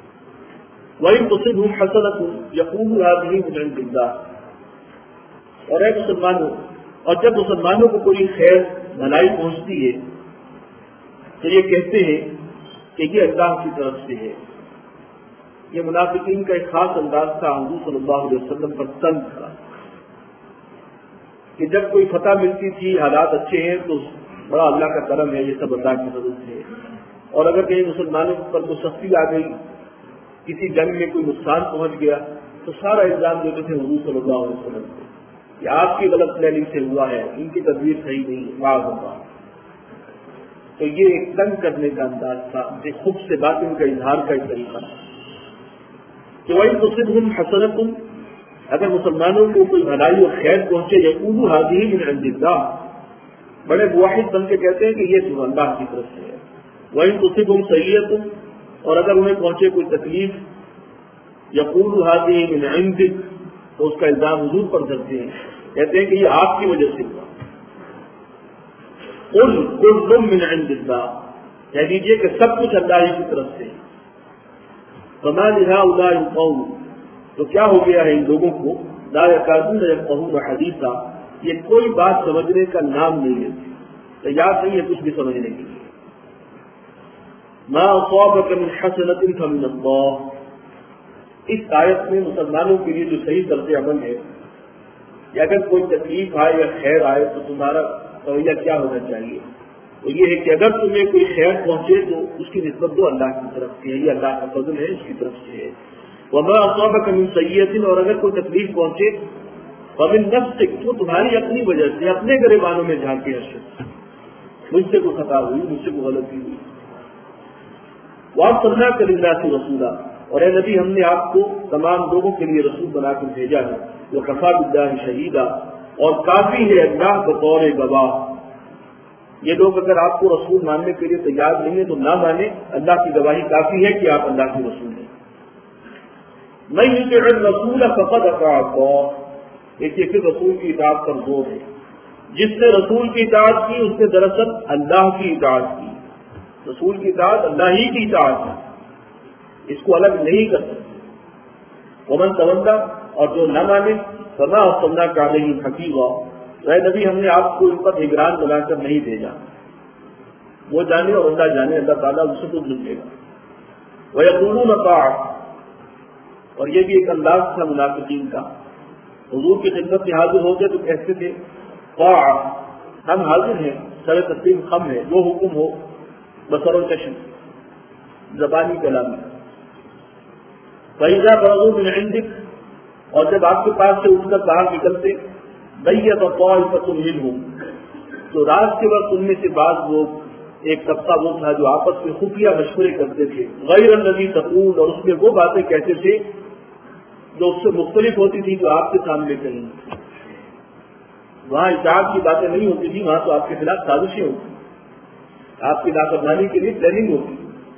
وَإِن تُصِبْهُمْ حَسَنَةٌ يَقُولُوا هَٰذِهِ مِنْ عِندِ اللَّهِ، اور اے مسلمانوں، اور جب مسلمانوں کو کوئی خیر بھلائی پہنچتی ہے تو یہ کہتے ہیں کہ یہ اللہ کی طرف سے ہے۔ یہ منافقین کا ایک خاص انداز تھا، حضور صلی اللہ علیہ وسلم پر تنگ تھا کہ جب کوئی فتح ملتی تھی، حالات اچھے ہیں تو بڑا اللہ کا کرم ہے، یہ سب اللہ کی مدد سے ہے، اور اگر کہیں مسلمانوں پر کوئی سختی آ گئی، کسی جنگ میں کوئی نقصان پہنچ گیا تو سارا الزام دیتے تھے حضور صلی اللہ علیہ وسلم کو کہ آپ کی غلط پلاننگ سے ہوا ہے، ان کی تدبیر صحیح نہیں، معاذ ہوگا۔ تو یہ ایک تنگ کرنے کا انداز تھا، یہ خود سے باطن کا اظہار کا ایک طریقہ تھا کہ وَإِن تُصِبْهُمْ حَسَنَةٌ، اگر مسلمانوں کو کوئی بھلائی اور خیر پہنچے، یقولوا هَٰذِهِ مِنْ عِندِ اللَّهِ، بڑے واحد بن کے کہتے ہیں کہ یہ تو اللہ کی طرف سے ہے۔ وَإِن تُصِبْهُمْ سَيِّئَةٌ، اور اگر انہیں پہنچے کوئی تکلیف، یقولوا هَٰذِهِ مِنْ عِندِكَ، تو اس کا الزام حضور پر دھرتے ہیں، کہتے ہیں کہ یہ آپ کی وجہ سے ہوا۔ قُلْ كُلٌّ مِّنْ عِندِ اللَّهِ، کہہ دیجیے کہ سب کچھ اللہ ہی کی طرف سے ہے۔ فَمَا لِهَٰؤُلَاءِ الْقَوْمِ، تو کیا ہو گیا ہے ان لوگوں کو، لَا يَكَادُونَ يَفْقَهُونَ حَدِيثًا، یہ کوئی بات سمجھنے کا نام نہیں لیتے، تیار نہیں ہے کچھ بھی سمجھنے کے لیے۔ مَا أَصَابَكَ مِنْ حَسَنَةٍ فَمِنَ اللَّهِ، اس آیت میں مسلمانوں کے لیے جو صحیح طرز عمل ہے کہ اگر کوئی تکلیف آئے یا خیر آئے تو تمہارا رویہ کیا ہونا چاہیے، تو یہ ہے کہ اگر تمہیں کوئی خیر پہنچے تو اس کی نسبت دو اللہ کی طرف سے ہے، یہ اللہ کا فضل ہے، اس کی طرف سے ہے۔ وَمَا أَصَابَكَ مِنْ سَيِّئَةٍ، اور اگر کوئی تکلیف پہنچے فَمِن نَفْسِكَ، تو تمہاری اپنی وجہ سے، اپنے گریبانوں میں جھانک کے حسد، مجھ سے کوئی خطا ہوئی، مجھ سے کوئی غلطی ہوئی۔ وَأَرْسَلْنَاكَ لِلنَّاسِ رَسُولًا، اور اے نبی ہم نے آپ کو تمام لوگوں کے لیے رسول بنا کر بھیجا ہے۔ وَكَفَىٰ بِاللَّهِ شَهِيدًا، اور کافی ہے اللہ بطور گواہ۔ یہ لوگ اگر آپ کو رسول ماننے کے لیے تیار نہیں ہے تو نہ مانے، اللہ کی گواہی کافی ہے کہ آپ اللہ کے رسول ہیں۔ مَن يُطِعِ الرَّسُولَ فَقَدْ أَطَاعَ اللَّهَ، دیکھیے پھر رسول کی اطاعت پر زور ہے، جس نے رسول کی اطاعت کی اس نے دراصل اللہ کی اطاعت کی۔ رسول کی اطاعت اللہ ہی کی اطاعت ہے، اس کو الگ نہیں کر سکتے۔ ومن تولى، اور جو نہ مانے، فما ارسلناك عليهم حفيظا، اے نبی ہم نے آپ کو ان پر نگران بنا کر نہیں بھیجا۔ وہ جانے اور اللہ جانے، اللہ تعالیٰ اسے خود لے گا۔ ويقولون طاعة، اور یہ بھی ایک انداز تھا منافقین کا، حضور کی خدمت میں حاضر ہوتے تو کہتے تھے طاعة، ہم حاضر ہیں، سر تسلیم خم ہے، جو حکم ہو بصر و چشم، زبانی کلامی۔ فَإِذَا بَرَزُوا مِنْ عِنْدِكَ، اور جب آپ کے پاس سے اٹھ کر باہر نکلتے، بَيَّتَ طَائِفَةٌ مِنْهُمْ، تو رات کے وقت ان میں سے بعض لوگ، ایک طبقہ وہ تھا جو آپس میں خفیہ مشورے کرتے تھے، غیر الذی تقول، اور اس میں وہ باتیں کہتے تھے جو اس سے مختلف ہوتی تھی جو آپ کے سامنے کہیں۔ وہاں اطاعت کی باتیں نہیں ہوتی تھی، وہاں تو آپ کے خلاف سازشیں ہوتی، آپ کی نافرمانی کے لیے پلاننگ ہوتی۔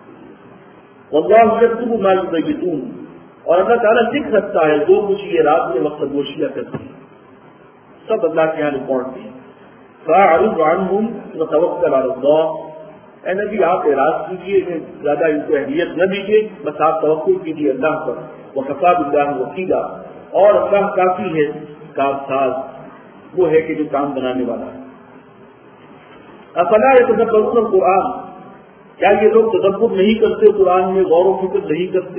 واللہ یکتب ما یبیتون، اور اللہ تعالیٰ لکھ سکتا ہے جو کچھ یہ رات میں وقت گوشیاں کرتی ہیں، سب اللہ کے یہاں ریکارڈ ہیں۔ فاعرض عنہم وتوکل علی اللہ، اے نبی آپ اعراض کیجیے، انہیں زیادہ ان کو اہمیت نہ دیجیے، بس آپ توکل کیجیے اللہ پر۔ وکفیٰ باللہ وکیلا، اور اللہ کافی ہے کارساز، وہ ہے کہ جو کام بنانے والا ہے۔ افلا یتدبرون القرآن، کیا یہ لوگ تدبر نہیں کرتے قرآن میں، غور و فکر نہیں کرتے؟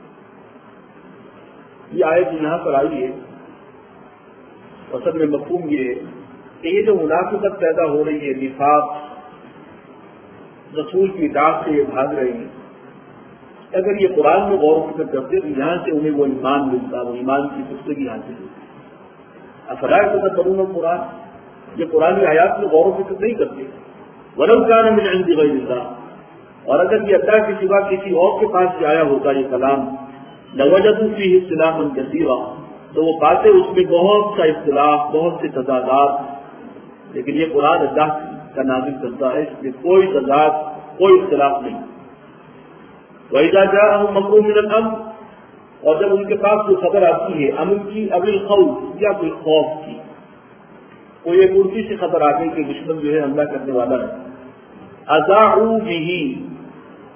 یہ آیت یہاں پر آئی ہے، اصل میں مفہوم یہ ہے کہ یہ جو منافقت پیدا ہو رہی ہے، نفاق، رسول کی اطاعت سے یہ بھاگ رہے ہیں، اگر یہ قرآن میں غور و فکر کرتے تو یہاں سے انہیں وہ ایمان ملتا، وہ ایمان کی پختگی حاصل ہوتی۔ افلا یتدبرون القرآن، یہ قرآن آیات میں غور و فکر نہیں کرتے۔ ولو کان من عند غیر اللہ، اور اگر یہ اللہ کے سوا کسی اور کے پاس سے آیا ہوتا یہ کلام، لوجدوا فیہ اختلافا کثیرا، تو وہ پاتے اس میں بہت سا اختلاف، بہت سے تضادات، لیکن یہ قرآن اللہ کا نازل کرتا ہے، اس میں کوئی تضاد، کوئی اختلاف نہیں۔ وَإِذَا جَاءَهُمْ أَمْرٌ مِّنَ الْأَمْرِ، اور جب ان کے پاس کوئی خبر آتی ہے امن کی، او الخوف، یا کوئی خوف کی، کوئی ایک الٹی سی خبر آ گئی کہ دشمن جو ہے حملہ کرنے والا ہے، اذاعوا بہ،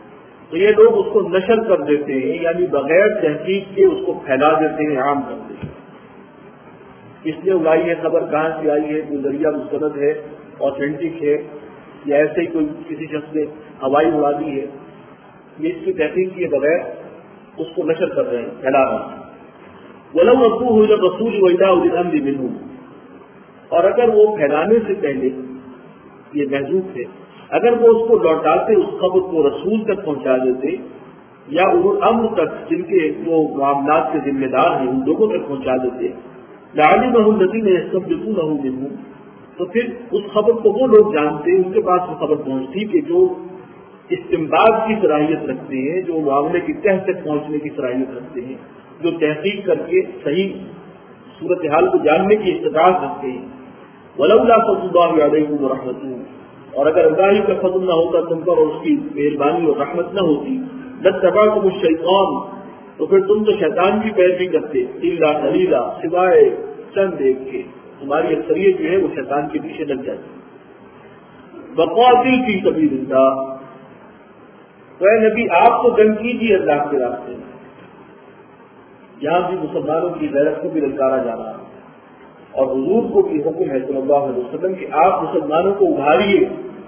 تو یہ لوگ اس کو نشر کر دیتے ہیں، یعنی بغیر تحقیق کے اس کو پھیلا دیتے ہیں، عام کر دیتے ہیں۔ اس لیے اگائی ہے خبر کہاں سے آئی ہے، کوئی ذریعہ مستند ہے، آتھینٹک ہے، یا ایسے ہی کوئی کسی شخص نے ہوائی اڑا دی ہے، یہ اس کی تحقیق کیے بغیر اس کو نشر کر رہے ہیں، پھیلا رہے ہیں۔ وَلَوْ رَدُّوهُ إِلَى الرَّسُولِ وَإِلَىٰ أُولِي الْأَمْرِ مِنْهُمْ، اور اگر وہ پھیلانے سے پہلے یہ محذوف ہے، اگر وہ اس کو لوٹاتے، اس خبر کو رسول تک پہنچا دیتے یا اولو الامر تک، جن کے جو معاملات کے ذمہ دار ہیں ان لوگوں تک پہنچا دیتے، لَعَلِمَهُ الَّذِينَ يَسْتَنبِطُونَهُ مِنْهُمْ، تو پھر اس خبر کو وہ لوگ جانتے، ان کے پاس وہ خبر پہنچتی کہ جو استنباط کی صلاحیت رکھتے ہیں، جو معاملے کی تہ تک پہنچنے کی صلاحیت رکھتے ہیں، جو تحقیق کر کے صحیح صورتحال کو جاننے کی استطاعت رکھتے ہیں۔ وَلَوْلَا فَضْلُ اللَّهِ عَلَيْكُمْ وَرَحْمَتُهُ، اور اگر اللہ کا فضل نہ ہوتا تم پر اور اس کی مہربانی اور رحمت نہ ہوتی، لَاتَّبَعْتُمُ الشَّيْطَانَ، تو پھر تم تو شیطان کی پیروی کرتے، إِلَّا قَلِيلًا، سوائے چند ایک کے، تمہاری اکثریت جو ہے وہ شیطان کے پیچھے لگ جاتی۔ وَقَاتِلْ فِي سَبِيلِ اللَّهِ، تو اے نبی آپ تو جنگ کیجیے اللہ کے راستے میں۔ یہاں بھی مسلمانوں کی غیرت کو بھی للکارا جا رہا ہے، اور حضور کو بھی حکم ہے صلی اللہ علیہ وسلم کہ آپ مسلمانوں کو ابھاریے۔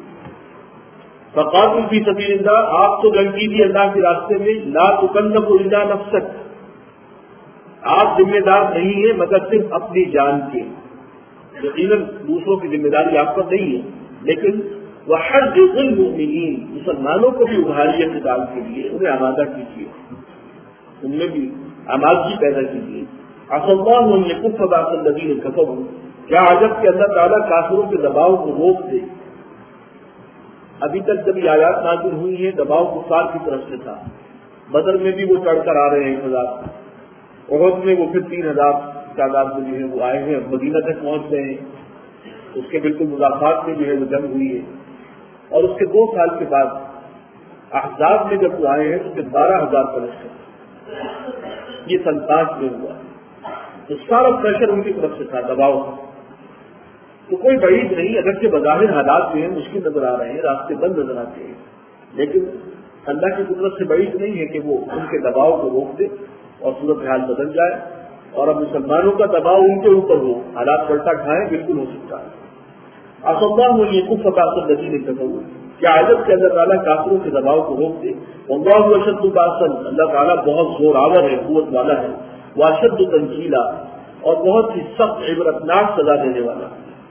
فقاتل فی سبیل اللہ، آپ تو جنگ کیجیے اللہ کے راستے میں، لا تکلف الا نفسک، آپ ذمہ دار نہیں ہیں مگر صرف اپنی جان کے، یقیناً دوسروں کی ذمہ داری آپ پر نہیں ہے، لیکن وحرض المؤمنین، مسلمانوں کو بھی ابھاریے قتال کے لیے، انہیں آمادہ کیجیے، ان میں بھی آمادگی پیدا کیجیے۔ عسى الله ان يكف باس الذين كفروا، کیا عجب کہ اللہ تعالیٰ کافروں کے دباؤ کو روک دے۔ ابھی تک جب یہ آیات نازل ہوئی ہیں دباؤ کفار کی طرف سے تھا، بدر میں بھی وہ چڑھ کر آ رہے ہیں ایک ہزار، احد میں وہ پھر تین ہزار تعداد میں جو ہے وہ آئے ہیں، مدینہ تک پہنچ گئے ہیں، اس کے بالکل مضافات میں جو ہے وہ جنگ ہوئی ہے، اور اس کے دو سال کے بعد احزاب میں جب وہ آئے ہیں تو پھر بارہ ہزار کا لشکر، یہ سن پانچ میں ہوا، تو سارا پریشر ان کی طرف سے تھا، دباؤ تھا۔ تو کوئی بعید نہیں، اگرچہ بظاہر حالات جو ہیں مشکل نظر آ رہے ہیں، راستے بند نظر آتے ہیں، لیکن اللہ کی قدرت سے بعید نہیں ہے کہ وہ ان کے دباؤ کو روک دے اور صورتحال بدل جائے، اور اب مسلمانوں کا دباؤ ان کے اوپر ہو، حالات پلٹا کھائیں، بالکل ہو سکتا ہے۔ عسى الله ان يكف باس الذين كفروا، کیا عجب کہ اللہ تعالیٰ کافروں کے دباؤ کو روک دے۔ واللہ اشد باسا، اللہ تعالیٰ بہت زور آور ہے، قوت والا ہے، واشد تنکیلا، اور بہت ہی سخت عبرتناک سزا دینے والا۔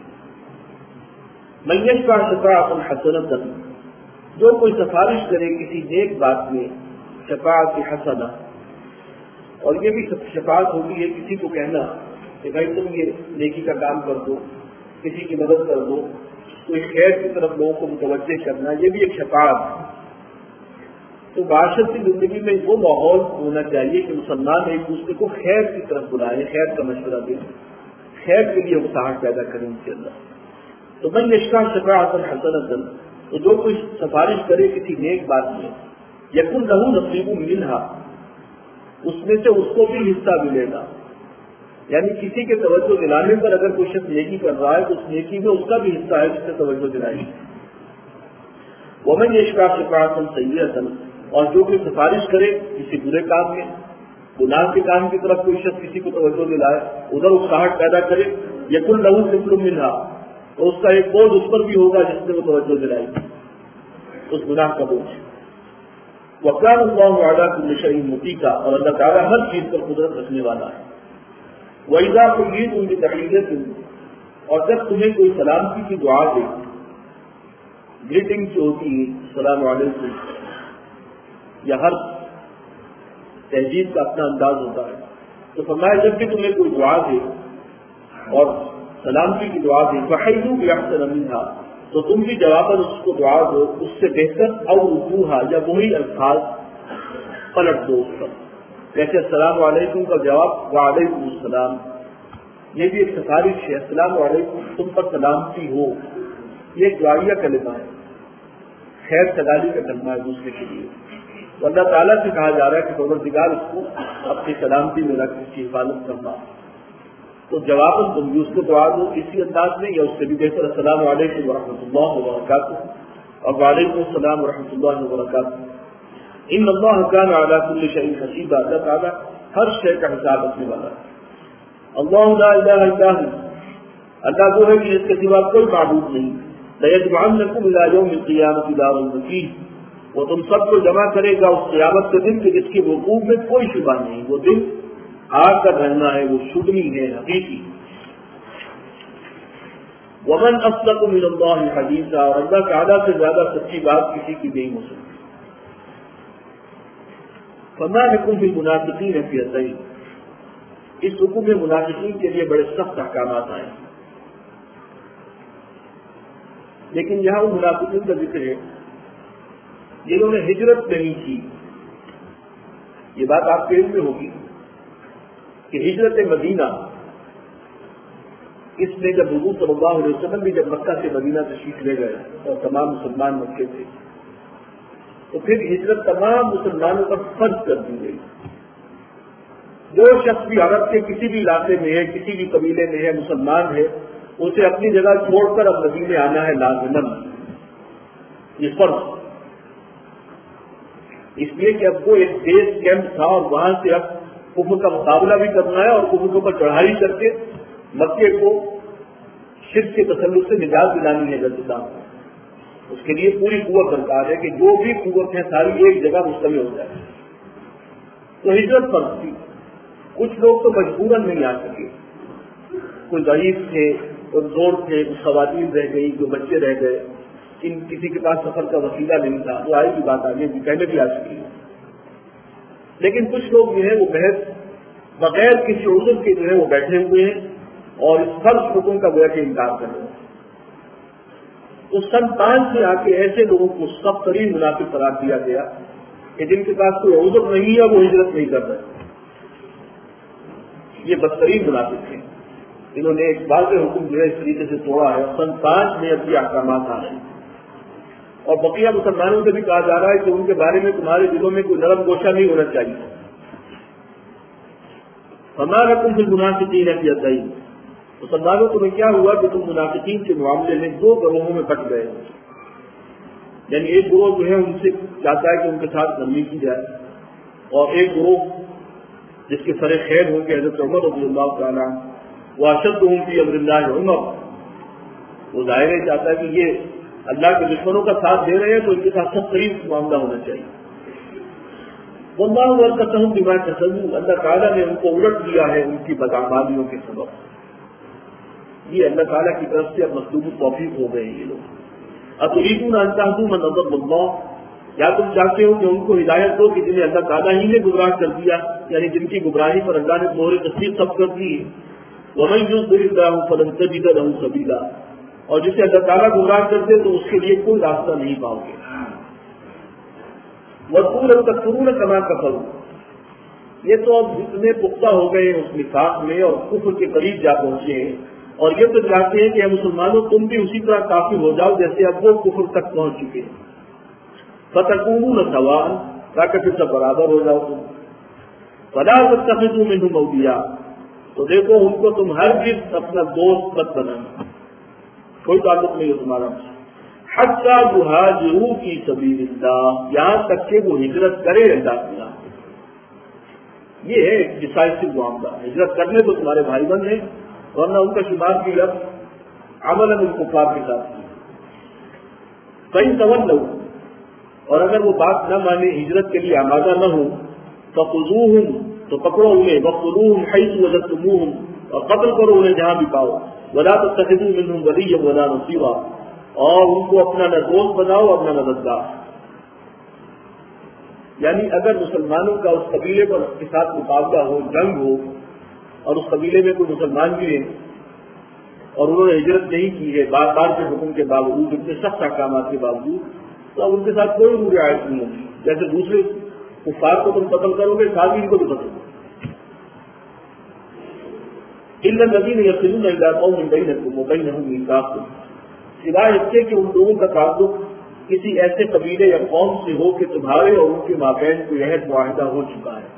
من یشفع شفاعۃ حسنۃ، جو کوئی سفارش کرے کسی نیک بات میں، شفاعت حسنہ، اور یہ بھی شفاعت ہوتی ہے کسی کو کہنا کہ بھائی تم یہ نیکی کا کام کر دو، کسی کی مدد کر دو، کوئی خیر کی طرف لوگوں کو متوجہ کرنا، یہ بھی ایک شفاعت ہے۔ تو معاشرت کی زندگی میں وہ ماحول ہونا چاہیے کہ مسلمان ایک دوسرے کو خیر کی طرف بلائیں، خیر کا مشورہ دیں، خیر کے لیے اکساہٹ پیدا کریں ان کے اندر۔ تو من یشفع شفاعۃ حسنۃ، تو جو کوئی سفارش کرے کسی نیک بات میں، یکن لہ نصیب منہا، اس میں سے اس کو بھی حصہ ملے گا، یعنی کسی کے توجہ دلانے پر اگر کوئی شخص نیکی کر رہا ہے تو اس نیکی میں اس کا بھی حصہ ہے جس سے توجہ دلائی۔ ومن یشفع شفاعۃ سیئۃ، اور جو کوئی سفارش کرے کسی برے کام میں، گناہ کے کام کی طرف کوئی شخص کسی کو توجہ دلائے، ادھر اکساہٹ پیدا کرے، یکن لہ کفل منہا، تو اس کا ایک بوجھ اس پر بھی ہوگا جس نے وہ توجہ دلائی، اس گناہ کا بوجھ۔ وکان اللہ علی کل شیء مقیتا، اور اللہ تعالیٰ ہر چیز پر قدرت رکھنے والا ہے۔ وَإِذَا حُيِّيتُم بِتَحِيَّةٍ، اور جب تمہیں کوئی سلامتی کی دعا دے، گریٹنگ جو ہوتی ہے السلام علیکم، یا ہر تہذیب کا اپنا انداز ہوتا ہے، تو فرمایا جب بھی تمہیں کوئی دعا دے اور سلامتی کی دعا دے، فَحَيُّوا بِأَحْسَنَ مِنْهَا، تو تم بھی جواباً اس کو دعا دو اس سے بہتر، اور ردوها، یا وہی الفاظ پلٹ دو اس پر، جیسے السلام علیکم کا جواب وعلیکم السلام، یہ بھی ایک سفارش ہے، السلام علیکم، تم پر سلامتی ہو، یہ ایک دعائیہ کلمہ ہے، خیر سگالی کا کلمہ ہے دوسرے کے لیے، تو اللہ تعالیٰ سے کہا جا رہا ہے کہ پروردگار اس کو اپنی سلامتی میں رکھ اس کی حفاظت کرنا، تو جواباً تم بھی اس کو دعا دو اسی انداز میں، یا اس سے بھی بہتر السلام علیکم ورحمۃ اللہ وبرکاتہ، اور وعلیکم السلام ورحمۃ اللہ وبرکاتہ۔ ان اللہ کان علی کل شیء حسیبا، اللہ تعالیٰ ہر شے کا حساب رکھنے والا ہے. اللہ لا الہ الا ہو، اللہ وہ ہے کہ جس کے سوا کوئی معبود نہیں. لیجمعنکم الی یوم القیامۃ لا ریب فیہ، وہ تم سب کو جمع کرے گا اس قیامت کے دن کے جس کے وقوع میں کوئی شبہ نہیں. وہ دن آ کر رہنا ہے، وہ شبنی ہے، حقیقی. ومن اصدق من اللہ حدیثا، اور اللہ تعالیٰ سے زیادہ سچی بات کسی کی نہیں ہو سکتی. فما لکم فی المنافقین فئتین، اس حکم میں منافقین کے لیے بڑے سخت احکامات آئے ہیں. لیکن یہاں وہ منافقین کا ذکر ہے جنہوں نے ہجرت نہیں کی. یہ بات آپ کے علم میں ہوگی کہ ہجرت مدینہ، اس میں جب حضور صلی اللہ علیہ وسلم بھی جب مکہ سے مدینہ تشریف لے گئے اور تمام مسلمان مکے تھے، تو پھر ہجرت تمام مسلمانوں پر فرض کر دی گئی. جو شخص بھی عرب کے کسی بھی علاقے میں ہے، کسی بھی قبیلے میں ہے، مسلمان ہے، اسے اپنی جگہ چھوڑ کر اب مدینے آنا ہے لازماً. یہ فرض اس لیے کہ اب وہ ایک بیس کیمپ تھا اور وہاں سے اب کفر کا مقابلہ بھی کرنا ہے اور کفر کے اوپر چڑھائی کر کے مکے کو شرک کے تسلط سے نجات دلانی ہے. جلد کو اس کے لیے پوری قوت درکار ہے کہ جو بھی قوت ہے ساری ایک جگہ مشتمل ہو جائے. تو ہجرت فرض تھی. کچھ لوگ تو مجبوراً نہیں آ سکے، کوئی ضعیف تھے، کمزور تھے، کچھ خواتین رہ گئی، جو بچے رہ گئے، ان کسی کے پاس سفر کا وسیلہ نہیں تھا، تو آئے کی بات آگے بھی پہلے بھی آ چکی ہے. لیکن کچھ لوگ جو ہے وہ محض بغیر کسی عذر کے جو ہے وہ بیٹھے ہوئے ہیں اور اس فرض حکم کا گویا کہ انکار کر رہے ہیں. تو سن پانچ سے آ کے ایسے لوگوں کو سب ترین منافق قرار دیا گیا کہ جن کے پاس کوئی عذر نہیں ہے وہ ہجرت نہیں کر رہے. یہ بدترین منافق ہیں، انہوں نے ایک واضح حکم جو ہے اس طریقے سے توڑا ہے. سن پانچ میں اب یہ احکامات آ رہے ہیں اور بقیہ مسلمانوں سے بھی کہا جا رہا ہے کہ ان کے بارے میں تمہارے دلوں میں کوئی نرم گوشہ نہیں ہونا چاہیے. فما لکم فی المنافقین فئتین، مسلمانوں تمہیں کیا ہوا کہ تم منافقین کے معاملے میں دو گروہوں میں بٹ گئے. یعنی ایک گروہ جو ہے ان سے چاہتا ہے کہ ان کے ساتھ نرمی کی جائے، اور ایک گروہ جس کے سر خیر ہوں کہ حضرت عمر رضی اللہ تعالیٰ واشدہم فی امر اللہ عمر، وہ ظاہر ہے چاہتا ہے کہ یہ اللہ کے دشمنوں کا ساتھ دے رہے ہیں تو ان کے ساتھ سخت ترین معاملہ ہونا چاہیے. واللہ ارکسہم بما کسبوا، اللہ تعالیٰ نے ان کو الٹ دیا ہے ان کی بداعمالیوں کے سبب. یہ اللہ تعالیٰ کی طرف سے اب مطلوب توفیق ہو گئے ہیں یہ لوگ. اتریدون ان تهدوا من اضل اللہ، یا تم چاہتے ہو کہ ان کو ہدایت دو کہ جنہیں اللہ تعالیٰ ہی نے گمراہ کر دیا، یعنی جن کی گمراہی پر اللہ نے مہر تصدیق سب کر دی. ومن یضلل اللہ فلن تجد له سبیلا، اور جسے اللہ تعالیٰ گمراہ کرتے تو اس کے لیے کوئی راستہ نہیں پاؤ گے. وَرَسُولًا تَكْفُرُونَ كَمَا كَفَرُوا، یہ تو اب اتنے پختہ ہو گئے اس نفاق میں اور کفر کے قریب جا پہنچے ہیں، اور یہ تو چاہتے ہیں کہ اے مسلمانوں تم بھی اسی طرح کافر ہو جاؤ جیسے اب وہ کفر تک پہنچ چکے ہیں. فَتَكُونُونَ سَوَاءً، تاکہ پھر سب برابر ہو جاؤ تم. فَلَا تَتَّخِذُوا مِنْهُمْ أَوْلِيَاءَ، تو دیکھو ان کو تم ہر چیز اپنا دوست مت بنانا، کوئی تعلق نہیں ہے تمہارا. حَتَّى يُهَاجِرُوا فِي سَبِيلِ اللَّهِ، یہاں تک کہ وہ ہجرت کرے اللہ کی راہ میں. یہ ہے ڈیسائسو معاملہ. ہجرت کرنے تو تمہارے بھائی بند ہیں، ورنہ ان کا شمار بھی اب عملاً الکفار کے ساتھ ہے. کہیں تولوا، اور اگر وہ بات نہ مانے، ہجرت کے لیے آمادہ نہ ہو، فخذوہم، تو پکڑو انہیں، وقتلوہم حیث وجدتموہم، اور قتل کرو انہیں جہاں بھی پاؤ. ولا تتخذوا منہم ولیا ولا نصیرا، اور ان کو اپنا نہ دوست بناؤ اور نہ مددگار. یعنی اگر مسلمانوں کا اس قبیلے پر کے ساتھ مقابلہ ہو، جنگ ہو، اور اس قبیلے میں کوئی مسلمان بھی ہیں اور انہوں نے ہجرت نہیں کی ہے بار بار کے حکم کے باوجود، اتنے سخت احکامات کے باوجود، تو اب ان کے ساتھ کوئی بھی رعایت نہیں ہوگی. جیسے دوسرے کفار کو تم قتل کرو گے، ساتھ ہی ان کو بھی قتل کرو. الا الذين يصلون الى قوم بينكم وبينهم ميثاق، سوائے اس کے کہ ان لوگوں کا تعلق کسی ایسے قبیلے یا قوم سے ہو کہ تمہارے اور ان کے مابین کوئی عہد معاہدہ ہو چکا ہے.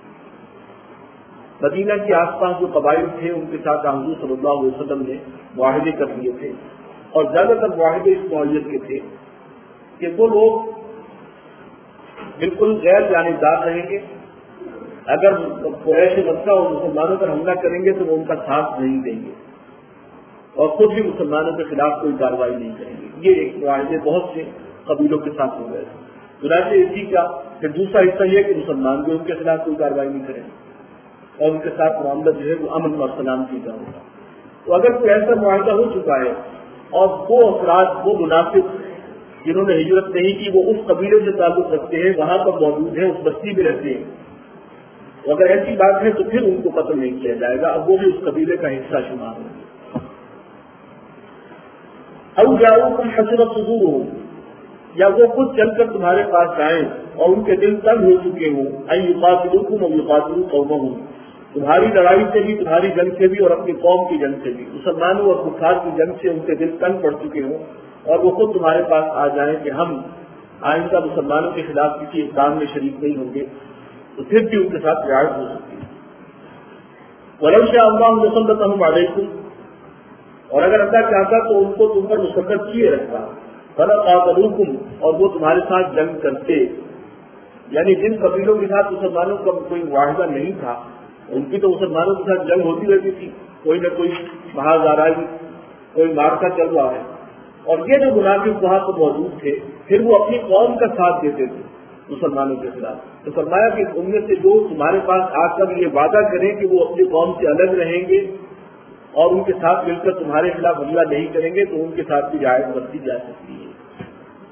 مدینہ کے آس پاس جو قبائل تھے ان کے ساتھ حضور صلی اللہ علیہ وسلم نے معاہدے کر لیے تھے، اور زیادہ تر معاہدے اس نوعیت کے تھے کہ وہ لوگ بالکل غیر جانبدار رہیں گے. اگر قریش مکہ اور مسلمانوں پر حملہ کریں گے تو وہ ان کا ساتھ نہیں دیں گے اور خود بھی مسلمانوں کے خلاف کوئی کارروائی نہیں کریں گے. یہ ایک معاہدے بہت سے قبیلوں کے ساتھ ہو گئے تھے. چنانچہ اسی کا پھر دوسرا حصہ یہ کہ مسلمان بھی ان کے خلاف کوئی کارروائی نہیں کریں گے اور ان کے ساتھ معاملہ جو ہے وہ امن اور سلامتی کا ہوگا. تو اگر کوئی ایسا معاہدہ ہو چکا ہے اور وہ افراد وہ منافق جنہوں نے ہجرت نہیں کی وہ اس قبیلے سے تعلق رکھتے ہیں, وہاں پر موجود ہیں, اس بستی میں رہتے ہیں, تو اگر ایسی بات ہے تو پھر ان کو قتل نہیں کیا جائے گا, اب وہ بھی اس قبیلے کا حصہ شمار ہوں گے. او جاؤکم حسرت صدورہم, یا وہ خود چل کر تمہارے پاس آئیں اور ان کے دل تنگ ہو چکے ہوں, ان یقاتلوکم او یقاتلوا قومہم, تمہاری لڑائی سے بھی, تمہاری جنگ سے بھی اور اپنی قوم کی جنگ سے بھی, مسلمانوں اور کفار کی جنگ سے ان کے دل تنگ پڑ چکے ہوں اور وہ خود تمہارے پاس آ جائیں کہ ہم آئندہ مسلمانوں کے خلاف کسی اقدام میں شریک نہیں ہوں گے, تو پھر بھی ان کے ساتھ رعایت ہو سکتی ہے. وَلَوْ شَاءَ اللَّهُ لَسَلَّطَهُمْ عَلَيْكُمْ, اور اگر اللہ چاہتا تو ان کو تم پر مسلط کیے رکھتا. فَلَقَاتَلُوكُمْ, اور وہ تمہارے ساتھ جنگ کرتے. یعنی جن قبیلوں کے ساتھ مسلمانوں کا کوئی معاہدہ نہیں تھا ان کی تو مسلمانوں کے ساتھ جنگ ہوتی رہتی تھی, کوئی نہ کوئی محاذ آرائی, کوئی مارکا چل رہا ہے. اور یہ جو منافق وہاں تو موجود تھے پھر وہ اپنی قوم کا ساتھ دیتے تھے مسلمانوں کے خلاف. تو فرمایا کہ ان میں سے جو تمہارے پاس آ کر یہ وعدہ کریں کہ وہ اپنی قوم سے الگ رہیں گے اور ان کے ساتھ مل کر تمہارے خلاف حملہ نہیں کریں گے تو ان کے ساتھ بھی رعایت برتی جا سکتی ہے.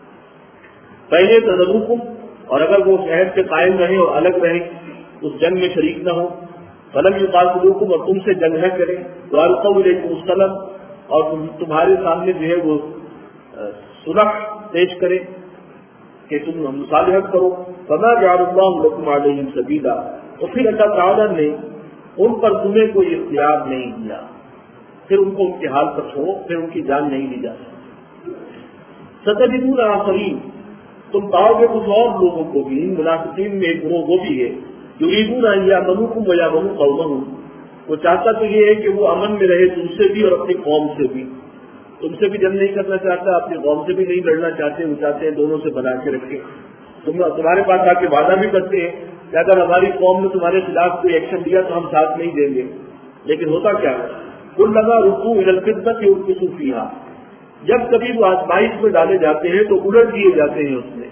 پہلے تذروکم, اور اگر وہ شہر سے قائم رہیں اور الگ رہیں, اس جنگ میں شریک نہ ہو. فلم یقاتلوکم, اور تم سے جنگ نہ کریں. وَأَلْقَوْا إِلَيْكُمُ السَّلَامَ, اور تمہارے سامنے جو ہے وہ صلح پیش کریں کہ تم مصالحت کرو. فَمَا جَعَلَ اللَّهُ لَكُمْ عَلَيْهِمْ سَبِيلًا, اور پھر اللہ تعالیٰ نے ان پر تمہیں کوئی اختیار نہیں دیا, پھر ان کو ان کے حال پر چھوڑو, پھر ان کی جان نہیں لی جا سکتی. سَتَجِدُونَ آخَرِينَ, تم پاؤ گے کچھ اور لوگوں کو بھی, ان منافقین میں ایک گروہ وہ بھی ہے, یریدون ان یامنوکم ویامنوا قومہم, وہ چاہتا تو یہ ہے کہ وہ امن میں رہے تم سے بھی اور اپنی قوم سے بھی. تم سے بھی جنگ نہیں کرنا چاہتا, اپنی قوم سے بھی نہیں لڑنا چاہتے, وہ چاہتے ہیں دونوں سے بنا کے رکھیں. تم تمہارے پاس آ کے وعدہ بھی کرتے ہیں کہ اگر ہماری قوم نے تمہارے خلاف کوئی ایکشن لیا تو ہم ساتھ نہیں دیں گے, لیکن ہوتا کیا ہے, کل لگا رکوع الی الفتنۃ یرکسوا فیہا, جب کبھی وہ آزمائش میں ڈالے جاتے ہیں تو الٹ دیے جاتے ہیں اس میں.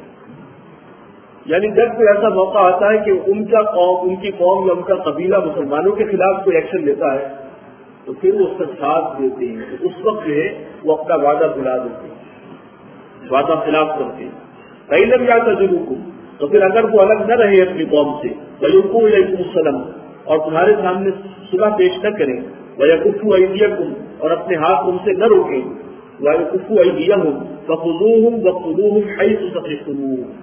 یعنی جب کوئی ایسا موقع آتا ہے کہ ان کا قوم, ان کی قوم یا ان کا قبیلہ مسلمانوں کے خلاف کوئی ایکشن لیتا ہے تو پھر وہ اس کا ساتھ دیتے ہیں. تو اس وقت جو ہے وہ اپنا وعدہ بھلا دیتے ہیں, وعدہ خلاف کرتے ہیں. فَإِلَّمْ يَعْتَزِلُوكُمْ, تو پھر اگر وہ الگ نہ رہے اپنی قوم سے, وَيُلْقُوا إِلَيْكُمُ السَّلَامَ, اور تمہارے سامنے صلح پیش نہ کریں, وَيَكُفُّوا أَيْدِيَكُمْ, اور اپنے ہاتھ تم سے نہ روکیں, وَيَكُفُّوا أَيْدِيَهُمْ فَخُذُوهُمْ وَاقْتُلُوهُمْ حَيْثُ ثَقِفْتُمُوهُمْ,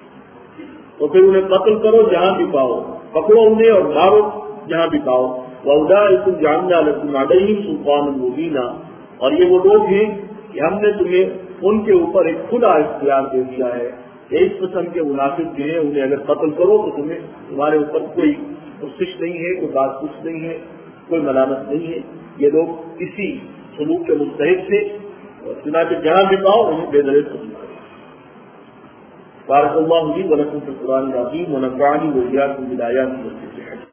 تو پھر انہیں قتل کرو جہاں بھی پاؤ, پکڑو انہیں اور مارو جہاں بھی پاؤ. وَأُولَٰئِكُمْ جَعَلْنَا لَكُمْ عَلَيْهِمْ سُلْطَانًا مُّبِينًا, اور یہ وہ لوگ ہیں کہ ہم نے تمہیں ان کے اوپر ایک کھلا اختیار دے دیا ہے کہ اس قسم کے منافق جو ہیں انہیں اگر قتل کرو تو تمہیں تمہارے اوپر کوئی کوشش نہیں ہے, کوئی بات کچھ نہیں ہے, کوئی ملامت نہیں ہے. یہ لوگ اسی سلوک کے مستحق تھے, چنانچہ جہاں بھی پاؤ انہیں بے دریغ قتل کرو. بارک اللہ لي ولكم في القرآن العظيم ونفعني وإياكم بالآيات والذكر الحكيم.